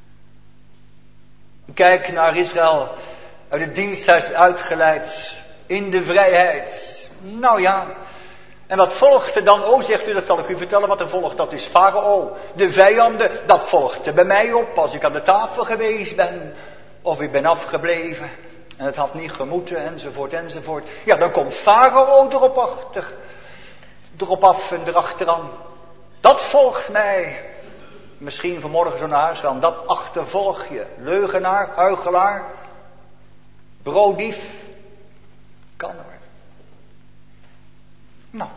Kijk naar Israël. Uit het diensthuis uitgeleid. In de vrijheid. Nou ja. En wat volgt er dan? Oh, zegt u, dat zal ik u vertellen wat er volgt. Dat is Farao. De vijanden, dat volgt er bij mij op. Als ik aan de tafel geweest ben. Of ik ben afgebleven. En het had niet gemoeten, enzovoort, enzovoort. Ja, dan komt Farao erop achter. Erop af en erachteraan. Dat volgt mij. Misschien vanmorgen zo naar huis gaan. Dat achtervolg je. Leugenaar, huichelaar. Brooddief. Kan hoor. Nou.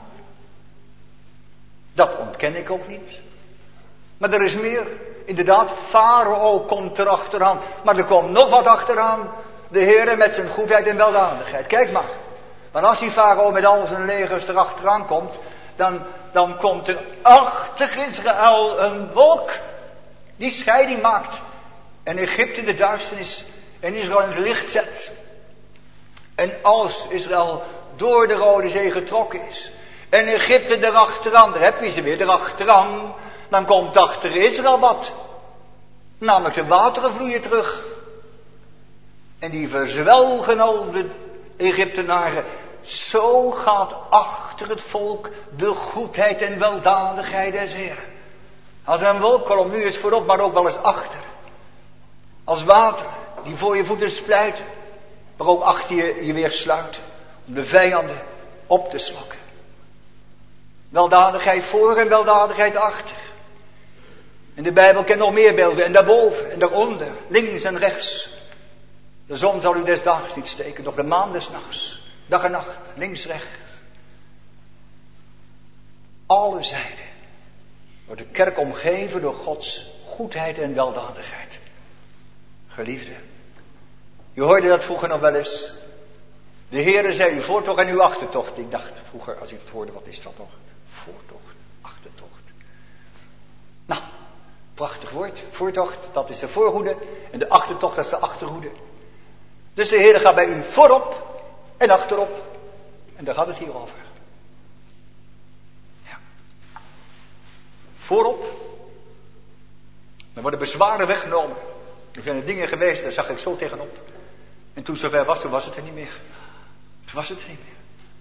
Dat ontken ik ook niet. Maar er is meer. Inderdaad, Farao komt er achteraan. Maar er komt nog wat achteraan. De Heere met zijn goedheid en weldadigheid. Kijk maar. Maar als die Farao met al zijn legers erachteraan komt. Dan, dan komt er achter Israël een wolk. Die scheiding maakt. En Egypte in de duisternis. En Israël in het licht zet. En als Israël door de Rode Zee getrokken is. En Egypte erachteraan. Daar heb je ze weer erachteraan. Dan komt achter Israël wat. Namelijk de wateren vloeien terug. En die verzwelgen al de Egyptenaren. Zo gaat achter het volk de goedheid en weldadigheid des Heeren. Als een wolkkolom, nu is voorop, maar ook wel eens achter. Als water die voor je voeten splijten. Maar ook achter je, je weer sluiten. Om de vijanden op te slokken. Weldadigheid voor en weldadigheid achter. En de Bijbel kent nog meer beelden. En daarboven en daaronder. Links en rechts. De zon zal u des daags niet steken. Doch de maan des nachts. Dag en nacht. Links, rechts. Alle zijden. Wordt de kerk omgeven door Gods goedheid en weldadigheid. Geliefde. Je hoorde dat vroeger nog wel eens. De Heere zei uw voortocht en uw achtertocht. Ik dacht vroeger als ik het hoorde, wat is dat nog? Voortocht, achtertocht. Nou, prachtig woord. Voortocht, dat is de voorhoede. En de achtertocht, dat is de achterhoede. Dus de Heere gaat bij u voorop en achterop. En daar gaat het hier over. Ja. Voorop. Dan worden bezwaren weggenomen. Er zijn er dingen geweest, daar zag ik zo tegenop. En toen zover was, toen was het er niet meer. Toen was het er niet meer.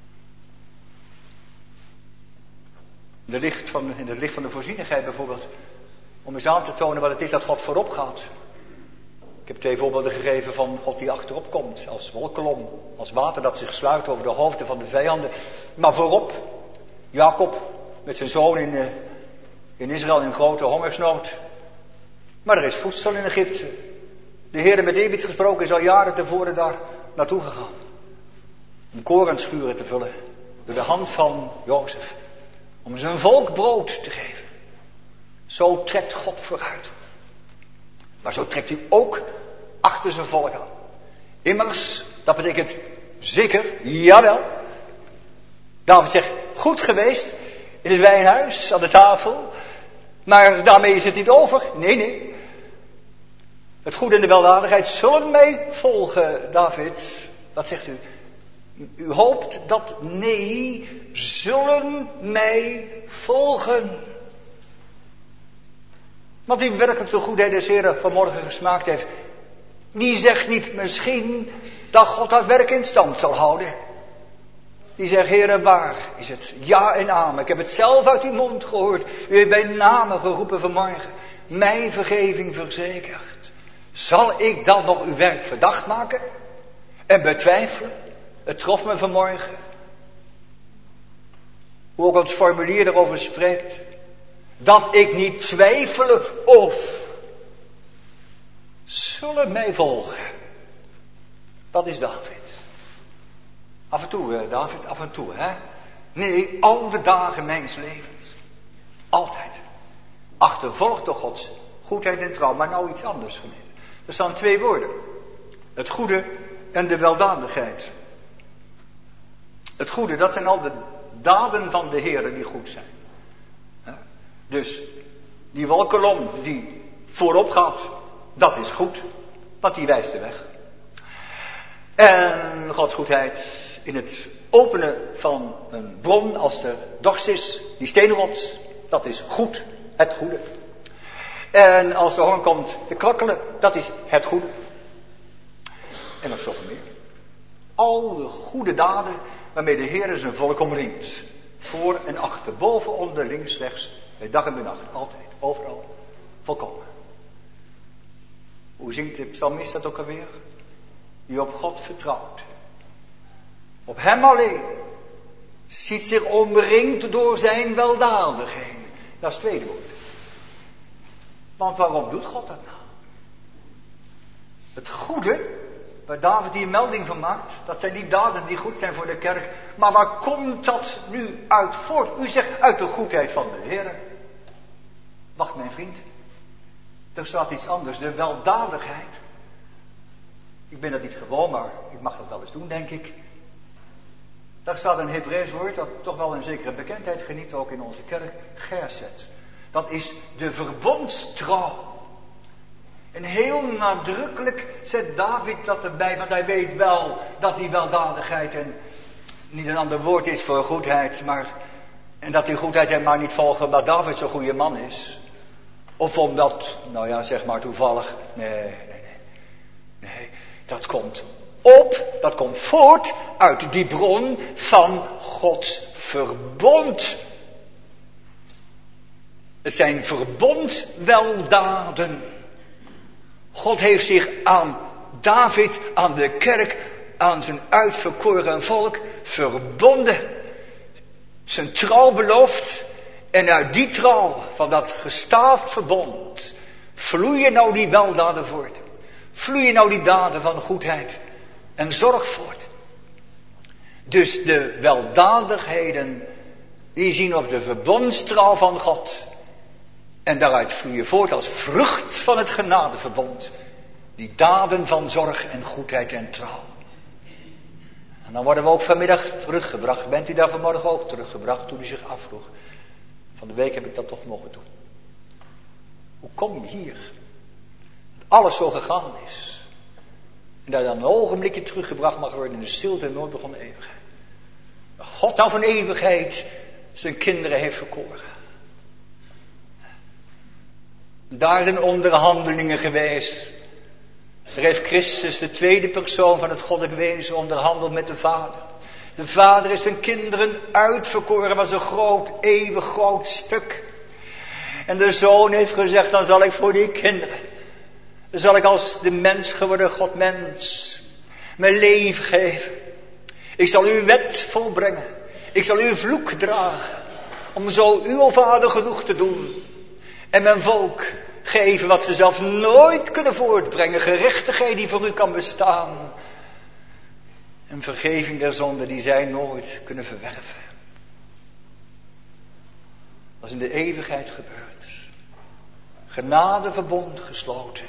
In, de licht van, in het licht van de voorzienigheid bijvoorbeeld. Om eens aan te tonen wat het is dat God voorop gaat. heb twee voorbeelden gegeven van God die achterop komt. Als wolkolom, als water dat zich sluit over de hoofden van de vijanden. Maar voorop, Jacob met zijn zoon in, uh, in Israël in grote hongersnood. Maar er is voedsel in Egypte. De Heer met eerbied gesproken is al jaren tevoren daar naartoe gegaan. Om korenschuren te vullen. Door de hand van Jozef. Om zijn volk brood te geven. Zo trekt God vooruit. Maar zo trekt hij ook achter zijn volk aan. Immers, dat betekent zeker, jawel. David zegt, goed geweest in het wijnhuis, aan de tafel. Maar daarmee is het niet over. Nee, nee. Het goede en de weldadigheid zullen mij volgen, David. Wat zegt u? U hoopt dat nee, zullen mij volgen. Want die werkelijk de goedheid des Heren vanmorgen gesmaakt heeft. Die zegt niet misschien dat God dat werk in stand zal houden. Die zegt, Heere, waar is het? Ja en amen. Ik heb het zelf uit uw mond gehoord. U heeft bij namen geroepen vanmorgen. Mij vergeving verzekerd. Zal ik dan nog uw werk verdacht maken? En betwijfelen? Het trof me vanmorgen. Hoe ook het formulier erover spreekt. Dat ik niet twijfelen of zullen mij volgen. Dat is David. Af en toe, David, af en toe, hè? Nee, al de dagen mijns levens. Altijd. Achtervolgd door Gods goedheid en trouw. Maar nou iets anders, gemeente. Er staan twee woorden. Het goede en de weldadigheid. Het goede, dat zijn al de daden van de Heer die goed zijn. Dus die wolkolom die voorop gaat, dat is goed. Want die wijst de weg. En Gods goedheid in het openen van een bron als er dorst is, die steenrots, dat is goed, het goede. En als de hoorn komt te kwakkelen, dat is het goede. En nog zoveel meer. Al de goede daden waarmee de Heer zijn volk omringt. Voor en achter, boven, onder, links, rechts, bij dag en bij nacht, altijd, overal, volkomen. Hoe zingt de psalmist dat ook alweer? Die op God vertrouwt. Op hem alleen. Ziet zich omringd door zijn weldadigheden. Dat is het tweede woord. Want waarom doet God dat nou? Het goede, waar David die melding van maakt, dat zijn die daden die goed zijn voor de kerk. Maar waar komt dat nu uit voort? U zegt uit de goedheid van de Heer. Wacht mijn vriend. Er staat iets anders, de weldadigheid. Ik ben dat niet gewoon, maar ik mag dat wel eens doen, denk ik. Daar staat een Hebreeuws woord dat toch wel een zekere bekendheid geniet, ook in onze kerk. Geset. Dat is de verbondstrouw. En heel nadrukkelijk zet David dat erbij, want hij weet wel dat die weldadigheid en niet een ander woord is voor goedheid, maar en dat die goedheid hem maar niet volgt omdat David zo'n goede man is. Of omdat, nou ja, zeg maar toevallig, nee, nee, nee, nee, dat komt op, dat komt voort uit die bron van Gods verbond. Het zijn verbondweldaden. God heeft zich aan David, aan de kerk, aan zijn uitverkoren volk verbonden. Zijn trouw beloofd. En uit die trouw van dat gestaafd verbond vloeien nou die weldaden voort. Vloeien nou die daden van goedheid en zorg voort. Dus de weldadigheden die zien op de verbondstrouw van God. En daaruit vloeien voort als vrucht van het genadeverbond. Die daden van zorg en goedheid en trouw. En dan worden we ook vanmiddag teruggebracht. Bent u daar vanmorgen ook teruggebracht toen u zich afvroeg. Van de week heb ik dat toch mogen doen. Hoe kom je hier? Dat alles zo gegaan is. En dat dan een ogenblikje teruggebracht mag worden in de stilte en nooit begonnen eeuwigheid. Dat God nou van eeuwigheid zijn kinderen heeft verkoren. Daar zijn onderhandelingen geweest. Er heeft Christus, de tweede persoon van het goddelijk wezen, onderhandeld met de Vader. De Vader is zijn kinderen uitverkoren, was een groot, eeuwig groot stuk. En de Zoon heeft gezegd, dan zal ik voor die kinderen zal ik als de mens geworden God mens mijn leven geven. Ik zal uw wet volbrengen. Ik zal uw vloek dragen. Om zo uw Vader genoeg te doen. En mijn volk geven wat ze zelf nooit kunnen voortbrengen. Gerechtigheid die voor u kan bestaan. En vergeving der zonde die zij nooit kunnen verwerven. Dat is in de eeuwigheid gebeurd. Genadeverbond gesloten.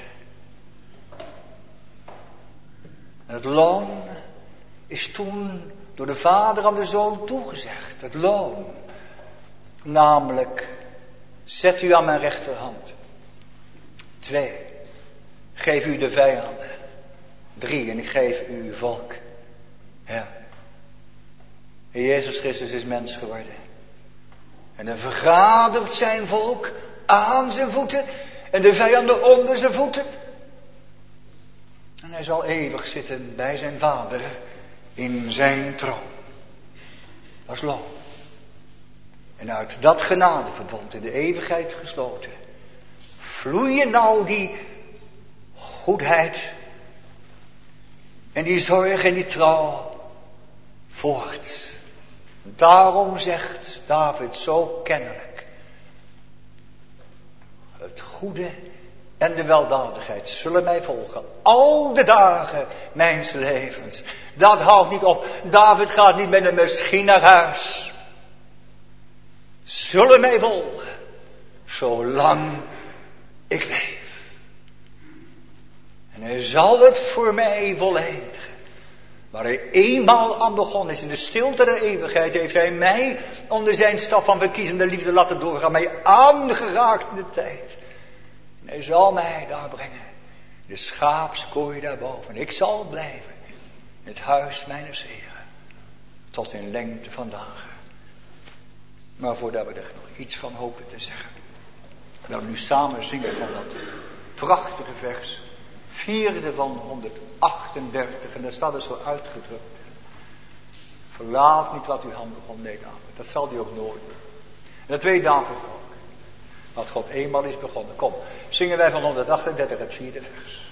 En het loon is toen door de Vader aan de Zoon toegezegd. Het loon. Namelijk, zet u aan mijn rechterhand. Twee, geef u de vijanden. Drie, en ik geef u uw volk. Ja. En Jezus Christus is mens geworden. En hij vergadert zijn volk aan zijn voeten. En de vijanden onder zijn voeten. En hij zal eeuwig zitten bij zijn Vader in zijn troon. Dat is loon. En uit dat genadeverbond in de eeuwigheid gesloten. Vloeien nou die goedheid. En die zorg en die trouw voort. Daarom zegt David zo kennelijk. Het goede en de weldadigheid zullen mij volgen. Al de dagen mijns levens. Dat houdt niet op. David gaat niet met een misschien naar huis. Zullen mij volgen. Zolang ik leef. En hij zal het voor mij volledigen. Waar hij eenmaal aan begonnen is in de stilte der eeuwigheid, heeft hij mij onder zijn staf van verkiezende liefde laten doorgaan. Mij aangeraakt in de tijd. En hij zal mij daar brengen. De schaapskooi daarboven. Ik zal blijven in het huis mijns Heren. Tot in lengte van dagen. Maar voordat we er nog iets van hopen te zeggen. Dan we nu samen zingen van dat prachtige vers. Vierde van honderdachtendertig. En daar staat er zo uitgedrukt. Verlaat niet wat uw hand begon. Nee, David. Dat zal hij ook nooit. En dat weet David ook. Wat God eenmaal is begonnen. Kom, zingen wij van honderdachtendertig het vierde vers.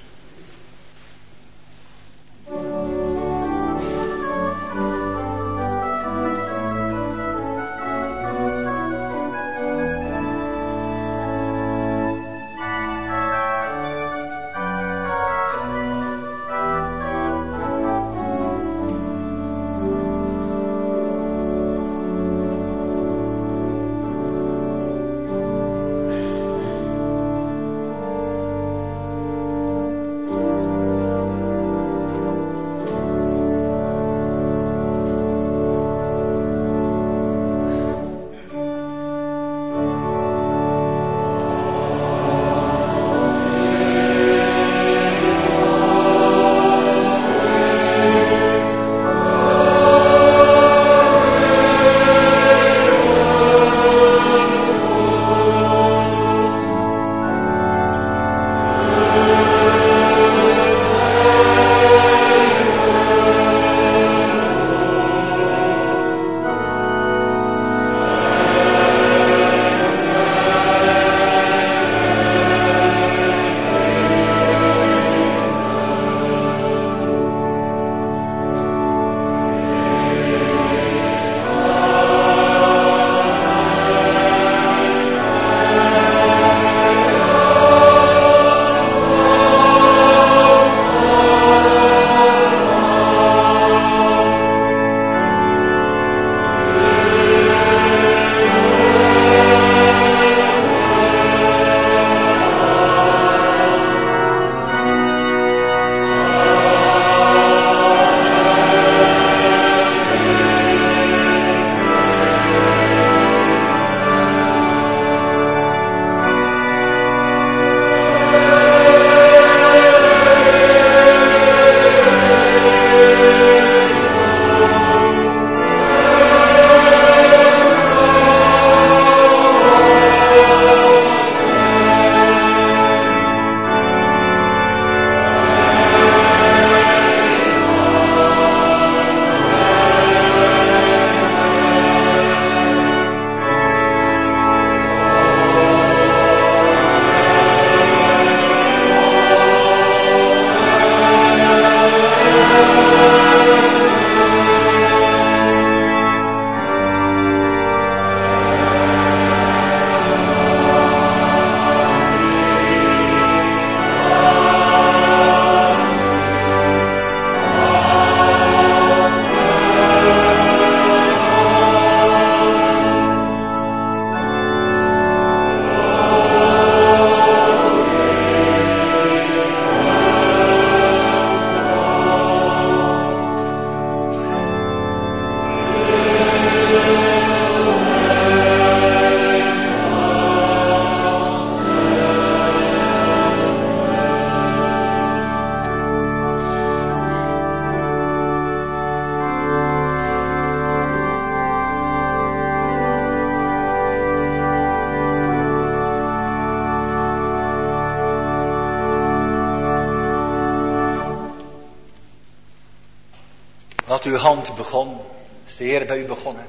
dat uw hand begon. Is de Heer bij u begonnen?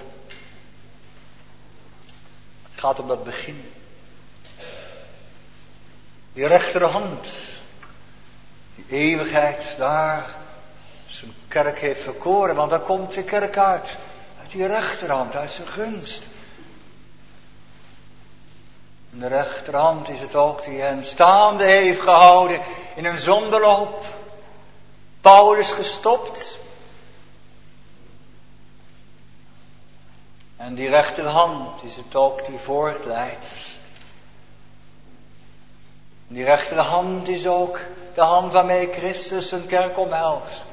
Het gaat om dat begin. Die rechterhand, die eeuwigheid daar zijn kerk heeft verkoren. Want daar komt de kerk uit. Uit die rechterhand, uit zijn gunst. En de rechterhand is het ook die hen staande heeft gehouden in een zonderloop. Paulus gestopt. En die rechterhand is het ook die voortleidt. Die rechterhand is ook de hand waarmee Christus zijn kerk omhelst.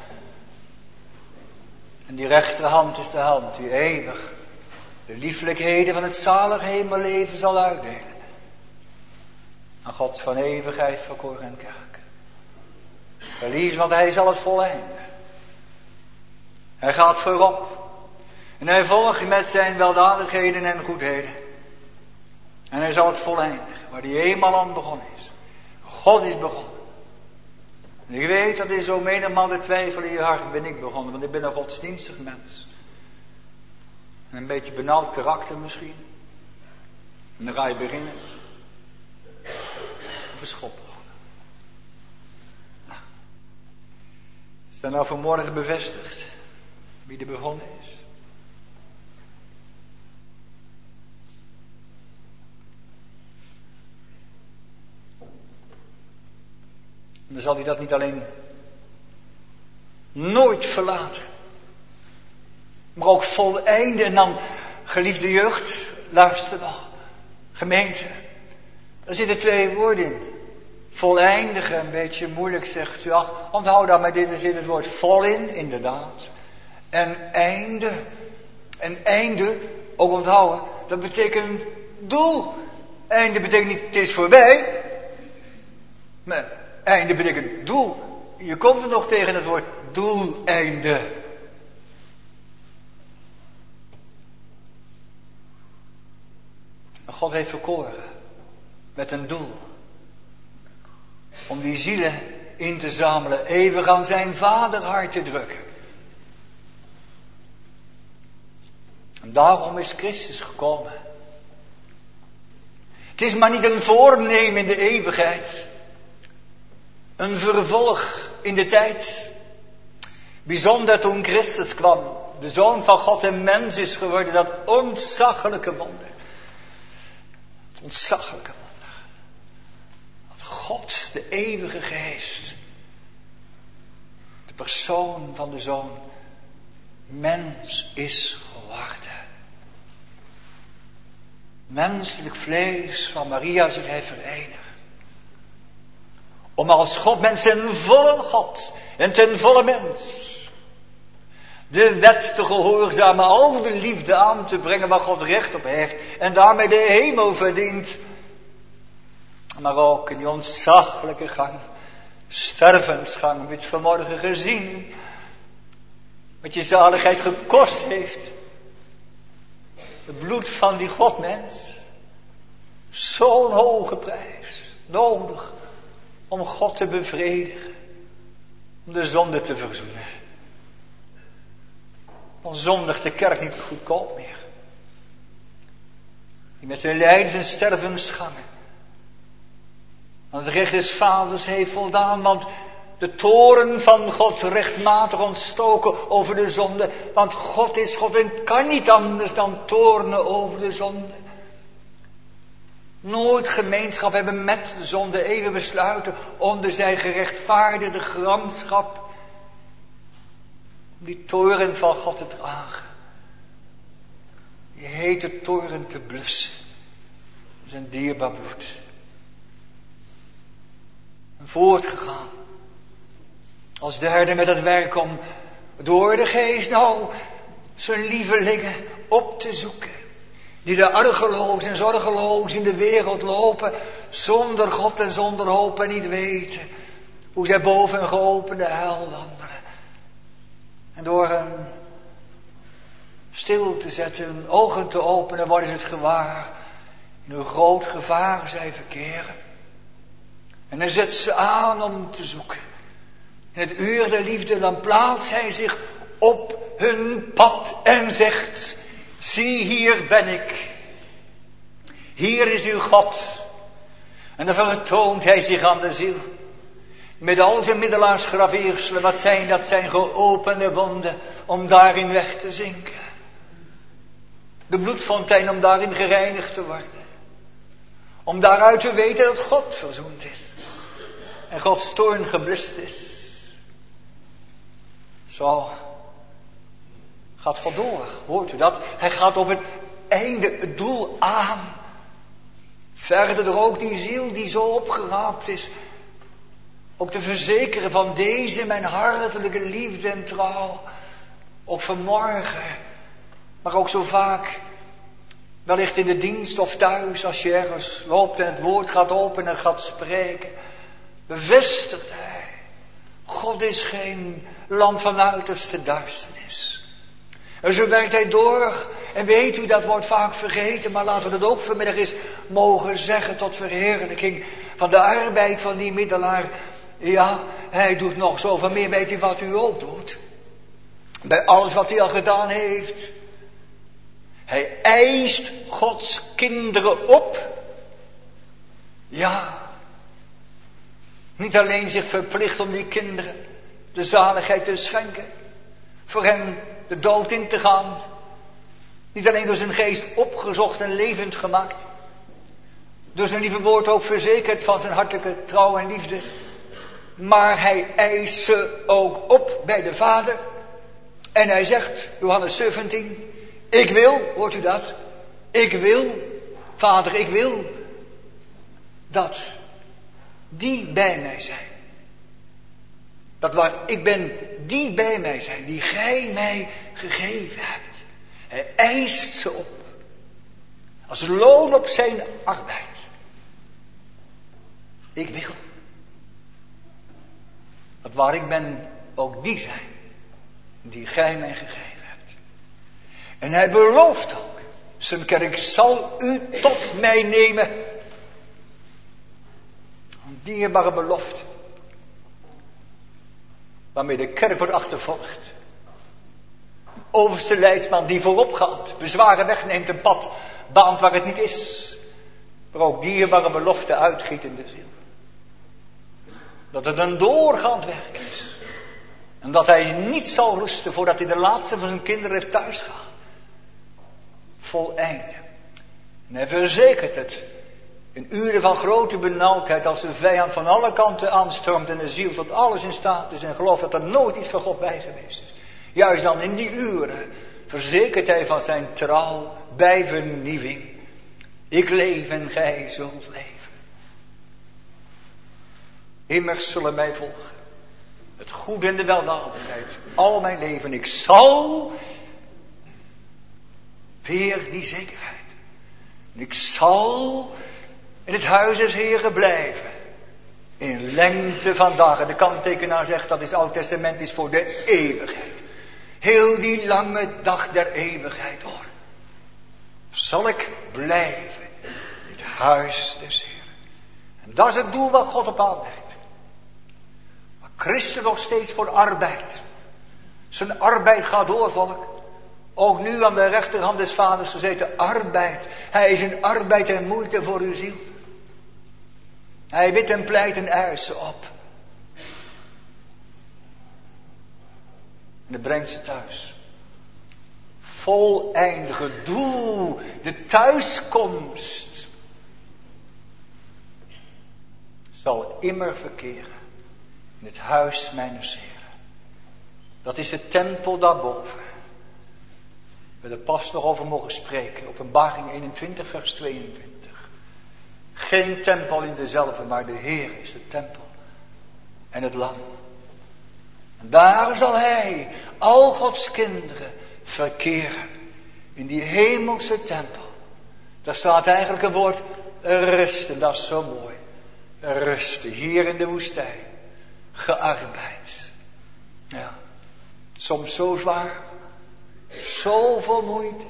En die rechterhand is de hand die eeuwig de lieflijkheden van het zalig hemelleven zal uitdelen. Aan God van eeuwigheid verkoren kerk. Verlies, want hij zal het voleinden. Hij gaat voorop. En hij volgt met zijn weldadigheden en goedheden. En hij zal het voleindigen, waar hij eenmaal aan begonnen is. God is begonnen. En ik weet dat is zo menigmaal de twijfel in je hart, ben ik begonnen, want ik ben een godsdienstig mens. En een beetje benauwd karakter misschien. En dan ga je beginnen. Of is God begonnen. Nou. Is dat nou vanmorgen bevestigd? Wie er begonnen is? En dan zal hij dat niet alleen nooit verlaten. Maar ook voleinden. En dan, geliefde jeugd, luister nog. Gemeente. Daar zitten twee woorden in. Voleindigen, een beetje moeilijk zegt u. Ach, onthoud dan, maar dit er zit het woord vol in, inderdaad. En einde. En einde, ook onthouden, dat betekent doel. Einde betekent niet, het is voorbij. Maar einde betekent doel. Je komt er nog tegen het woord doeleinde. God heeft verkoren met een doel. Om die zielen in te zamelen, eeuwig aan zijn vaderhart te drukken. En daarom is Christus gekomen. Het is maar niet een voornemen in de eeuwigheid. Een vervolg in de tijd. Bijzonder toen Christus kwam. De Zoon van God en mens is geworden. Dat ontzaglijke wonder. Het ontzaglijke wonder. Dat God, de eeuwige geest. De persoon van de Zoon. Mens is geworden. Menselijk vlees van Maria zich hij verenigt. Om als God mens ten volle God en ten volle mens de wet te gehoorzamen, al de liefde aan te brengen waar God recht op heeft en daarmee de hemel verdient. Maar ook in die ontzaglijke gang, stervensgang, heb je het vanmorgen gezien, wat je zaligheid gekost heeft. Het bloed van die Godmens, zo'n hoge prijs, nodig om God te bevredigen, om de zonde te verzoenen. Dan zondigt de kerk niet goedkoop meer. Die met zijn lijdens en stervensgangen aan het recht des vaders heeft voldaan, want de toorn van God rechtmatig ontstoken over de zonde, want God is God en kan niet anders dan toornen over de zonde. Nooit gemeenschap hebben met de zonde, even besluiten onder zijn gerechtvaardigde gramschap. Om die toorn van God te dragen. Die hete toorn te blussen. Zijn dierbaar bloed. En voortgegaan. Als derde met het werk om door de geest nou zijn lievelingen op te zoeken. Die de argeloos en zorgeloos in de wereld lopen, zonder God en zonder hoop en niet weten hoe zij boven een geopende hel wandelen. En door hen stil te zetten, hun ogen te openen, worden ze het gewaar in hoe groot gevaar zij verkeren. En dan zet ze aan om te zoeken. In het uur der liefde, dan plaatst hij zich op hun pad en zegt, zie hier ben ik. Hier is uw God. En dan vertoont hij zich aan de ziel. Met al zijn middelaarsgraveerselen, wat zijn dat? Zijn geopende wonden om daarin weg te zinken. De bloedfontein om daarin gereinigd te worden. Om daaruit te weten dat God verzoend is. En Gods toorn geblust is. Zo gaat God door, hoort u dat? Hij gaat op het einde, het doel aan. Verder ook die ziel die zo opgeraapt is. Ook te verzekeren van deze mijn hartelijke liefde en trouw. Ook vanmorgen. Maar ook zo vaak. Wellicht in de dienst of thuis. Als je ergens loopt en het woord gaat openen en gaat spreken. Bevestigt hij. God is geen land van uiterste duisternis. En zo werkt hij door. En weet u, dat wordt vaak vergeten. Maar laten we dat ook vanmiddag eens mogen zeggen tot verheerlijking van de arbeid van die middelaar. Ja, hij doet nog zoveel meer. Weet u wat u ook doet? Bij alles wat hij al gedaan heeft. Hij eist Gods kinderen op. Ja. Niet alleen zich verplicht om die kinderen de zaligheid te schenken. Voor hen de dood in te gaan. Niet alleen door zijn geest opgezocht en levend gemaakt. Door zijn lieve woord ook verzekerd van zijn hartelijke trouw en liefde. Maar hij eist ze ook op bij de Vader. En hij zegt, Johannes zeventien. Ik wil, hoort u dat? Ik wil, Vader, ik wil dat die bij mij zijn. Dat waar ik ben, die bij mij zijn, die gij mij gegeven hebt. Hij eist ze op. Als loon op zijn arbeid. Ik wil. Dat waar ik ben, ook die zijn. Die gij mij gegeven hebt. En hij belooft ook. Zijn kerk zal u tot mij nemen. Een dierbare belofte. Waarmee de kerk wordt achtervolgd. Overste leidsman die voorop gaat. Bezwaren wegneemt, een pad baant waar het niet is. Maar ook dierbare belofte uitgiet in de ziel. Dat het een doorgaand werk is. En dat hij niet zal rusten voordat hij de laatste van zijn kinderen heeft thuis gehad. Voleinde. En hij verzekert het. In uren van grote benauwdheid, als de vijand van alle kanten aanstormt en de ziel tot alles in staat is en gelooft dat er nooit iets van God bij geweest is. Juist dan in die uren verzekert hij van zijn trouw bij vernieuwing. Ik leef en gij zult leven. Immers zullen mij volgen. Het goede en de weldadigheid. Al mijn leven. Ik zal weer die zekerheid. Ik zal in het huis des Heren blijven. In lengte van dagen. De kanttekenaar zegt dat is Oud Testament is voor de eeuwigheid. Heel die lange dag der eeuwigheid hoor. Zal ik blijven in het huis des Heren. En dat is het doel wat God op aanlegt. Maar Christus nog steeds voor arbeid. Zijn arbeid gaat door, volk. Ook nu aan de rechterhand des vaders gezeten, arbeid. Hij is in arbeid en moeite voor uw ziel. Hij bidt en pleit en eisen op. En dan brengt ze thuis. Voleindige doel, de thuiskomst. Zal immer verkeren in het huis mijns Heren. Dat is de tempel daarboven. We er pas nog over mogen spreken. Openbaring eenentwintig vers tweeëntwintig. Geen tempel in dezelfde, maar de Heer is de tempel. En het lam. En daar zal hij, al Gods kinderen, verkeren. In die hemelse tempel. Daar staat eigenlijk een woord rusten. Dat is zo mooi. Rusten. Hier in de woestijn. Gearbeid. Ja. Soms zo zwaar. Zoveel moeite.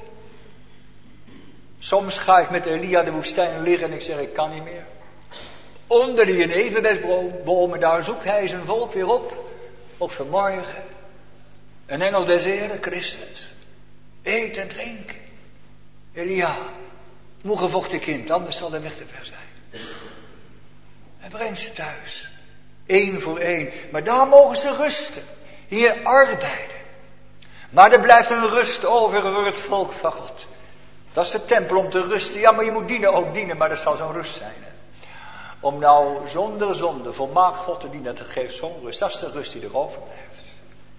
Soms ga ik met Elia de woestijn liggen en ik zeg ik kan niet meer. Onder die jeneverbesbomen, daar zoekt hij zijn volk weer op. Op vanmorgen. Een engel des Heren Christus. Eet en drink. Elia, moe gevochten kind, anders zal de weg te ver zijn. En brengt ze thuis. Eén voor één. Maar daar mogen ze rusten. Hier arbeiden. Maar er blijft een rust over voor het volk van God. Dat is de tempel om te rusten. Ja, maar je moet dienen, ook dienen, maar dat zal zo'n rust zijn. Hè? Om nou zonder zonde volmaakt God te dienen, dat geeft zo'n rust. Dat is de rust die er overblijft.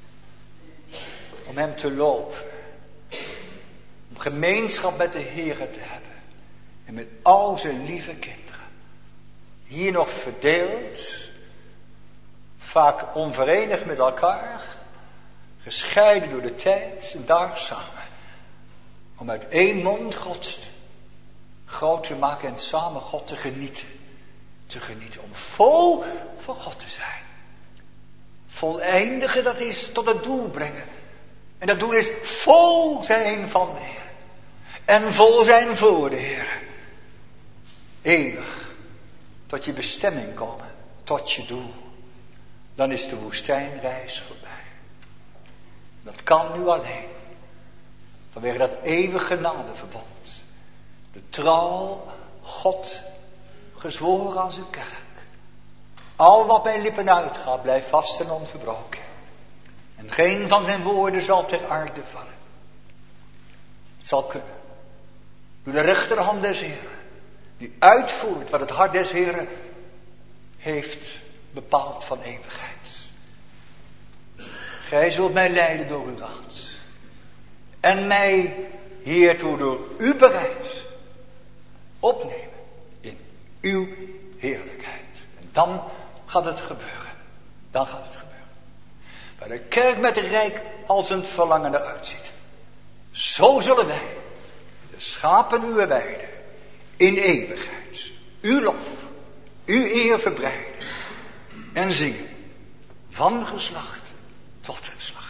Om hem te lopen. Om gemeenschap met de Heer te hebben. En met al zijn lieve kinderen. Hier nog verdeeld. Vaak onverenigd met elkaar. Gescheiden door de tijd. En daar samen. Om uit één mond God groot te maken en samen God te genieten. Te genieten. Om vol van God te zijn. Voleindigen, dat is tot het doel brengen. En dat doel is vol zijn van de Heer. En vol zijn voor de Heer. Eeuwig. Tot je bestemming komen. Tot je doel. Dan is de woestijnreis voorbij. Dat kan nu alleen. Vanwege dat eeuwig genadeverbond. De trouw God gezworen aan zijn kerk. Al wat mijn lippen uitgaat blijft vast en onverbroken. En geen van zijn woorden zal ter aarde vallen. Het zal kunnen. Door de rechterhand des Heren. Die uitvoert wat het hart des Heren heeft bepaald van eeuwigheid. Gij zult mij leiden door uw raad. En mij hiertoe door u bereid opnemen in uw heerlijkheid. En dan gaat het gebeuren. Dan gaat het gebeuren. Waar de kerk met de rijk als een verlangen eruit ziet. Zo zullen wij, de schapen uw weide, in eeuwigheid, uw lof, uw eer verbreiden. En zingen, van geslacht tot geslacht.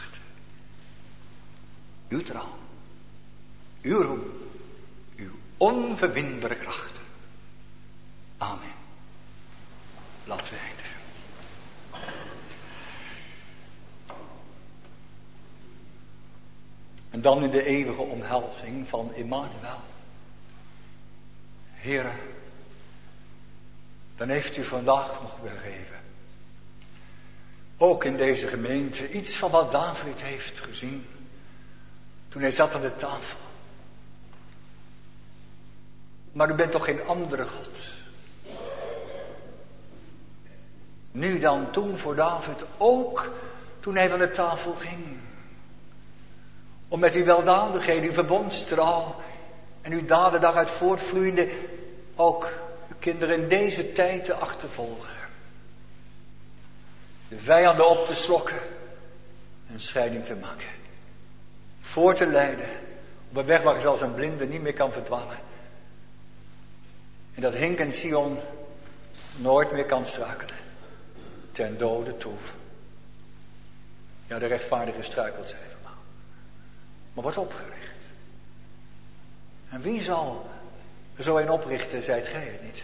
Uw trouw, uw roem, uw onverwinbare krachten. Amen. Laten we eindigen. En dan in de eeuwige omhelzing van Emmanuel. Heere, dan heeft u vandaag nog gegeven. Ook in deze gemeente iets van wat David heeft gezien. Toen hij zat aan de tafel. Maar u bent toch geen andere God. Nu dan, toen voor David, ook toen hij van de tafel ging. Om met uw weldadigheid, uw verbondstrouw en uw daden daaruit voortvloeiende ook uw kinderen in deze tijd te achtervolgen. De vijanden op te slokken en scheiding te maken. Voor te leiden op een weg waar je zelfs een blinde niet meer kan verdwalen. En dat hinkend Sion nooit meer kan strakelen. Ten dode toe. Ja, de rechtvaardige struikelt zij vanmaal. Maar wordt opgericht. En wie zal er zo een oprichten, zijt gij het niet?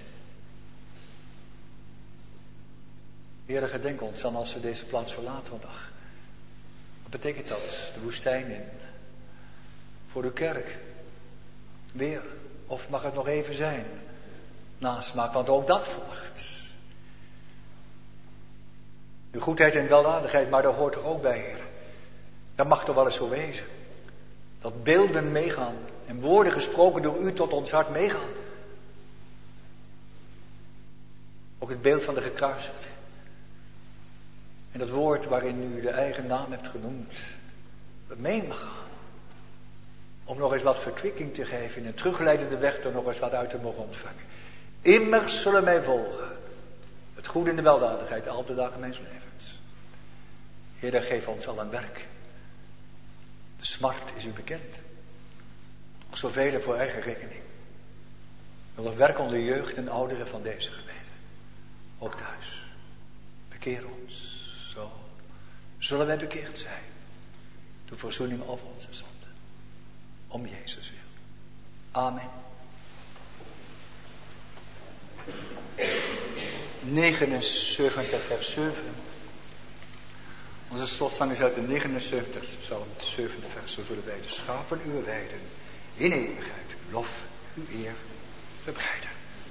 Heere, gedenk ons dan als we deze plaats verlaten vandaag. Wat betekent dat? De woestijn in. Voor uw kerk. Weer. Of mag het nog even zijn? Nasmaak, want ook dat volgt. Uw goedheid en weldadigheid, maar daar hoort toch ook bij, Heer. Dat mag toch wel eens zo wezen. Dat beelden meegaan. En woorden gesproken door u tot ons hart meegaan. Ook het beeld van de gekruisigde. En dat woord waarin u de eigen naam hebt genoemd. Dat mee mag gaan. Om nog eens wat verkwikking te geven. In een terugleidende weg er nog eens wat uit te mogen ontvangen. Immers zullen mij volgen. Het goede en de weldadigheid al de dagen mijns levens. Heer, daar geef ons al een werk. De smart is u bekend. Nog zoveel voor eigen rekening. Wil een werk onder jeugd en ouderen van deze gemeente. Ook thuis. Bekeer ons. Zo zullen wij bekeerd zijn. De verzoening over onze zonden. Om Jezus wil. Amen. negenenzeventig vers zeven. Onze slotzang is uit de negenenzeventigste psalm, het zevende vers. Zo zullen wij de schapen uw weiden in eeuwigheid uw lof, uw eer verbreiden.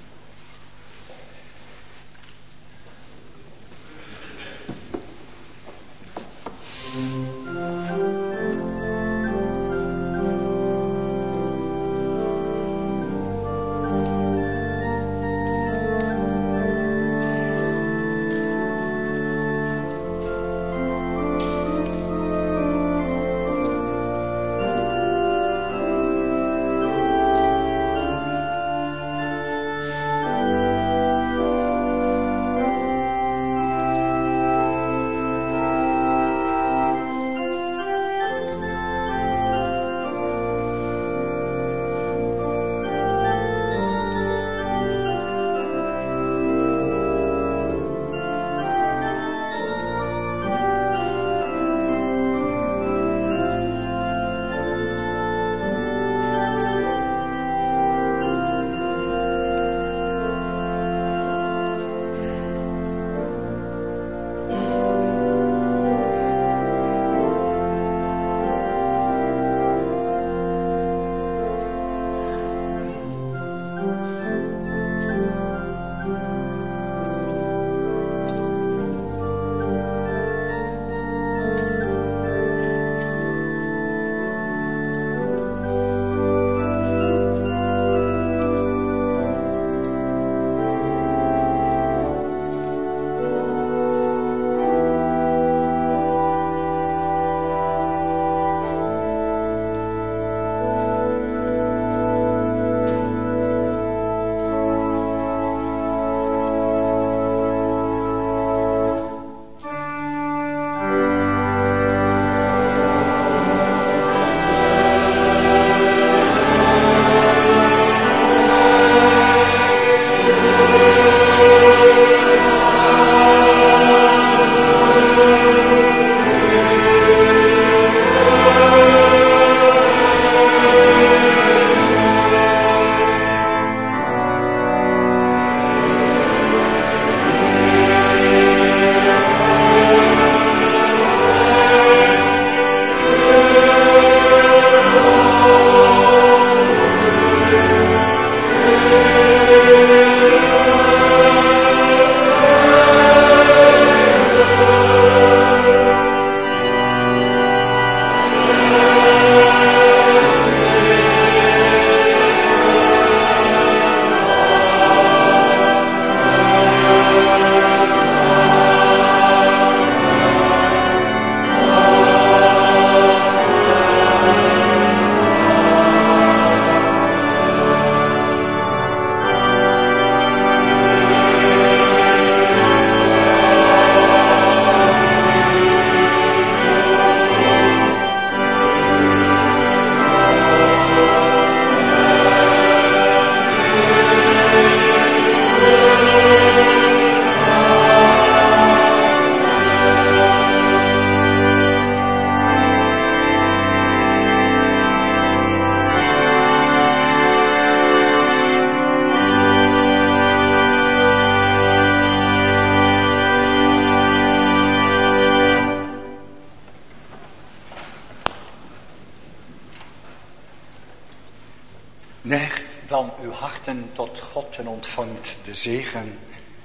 Neigt dan uw harten tot God en ontvangt de zegen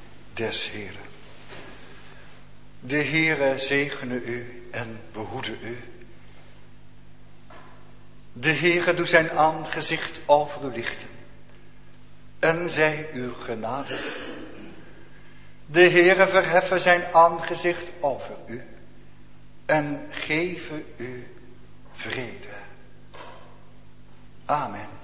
des Heeren. De Heere zegene u en behoede u. De Heere doet zijn aangezicht over u lichten en zij u genadig. De Heere verheffe zijn aangezicht over u en geven u vrede. Amen.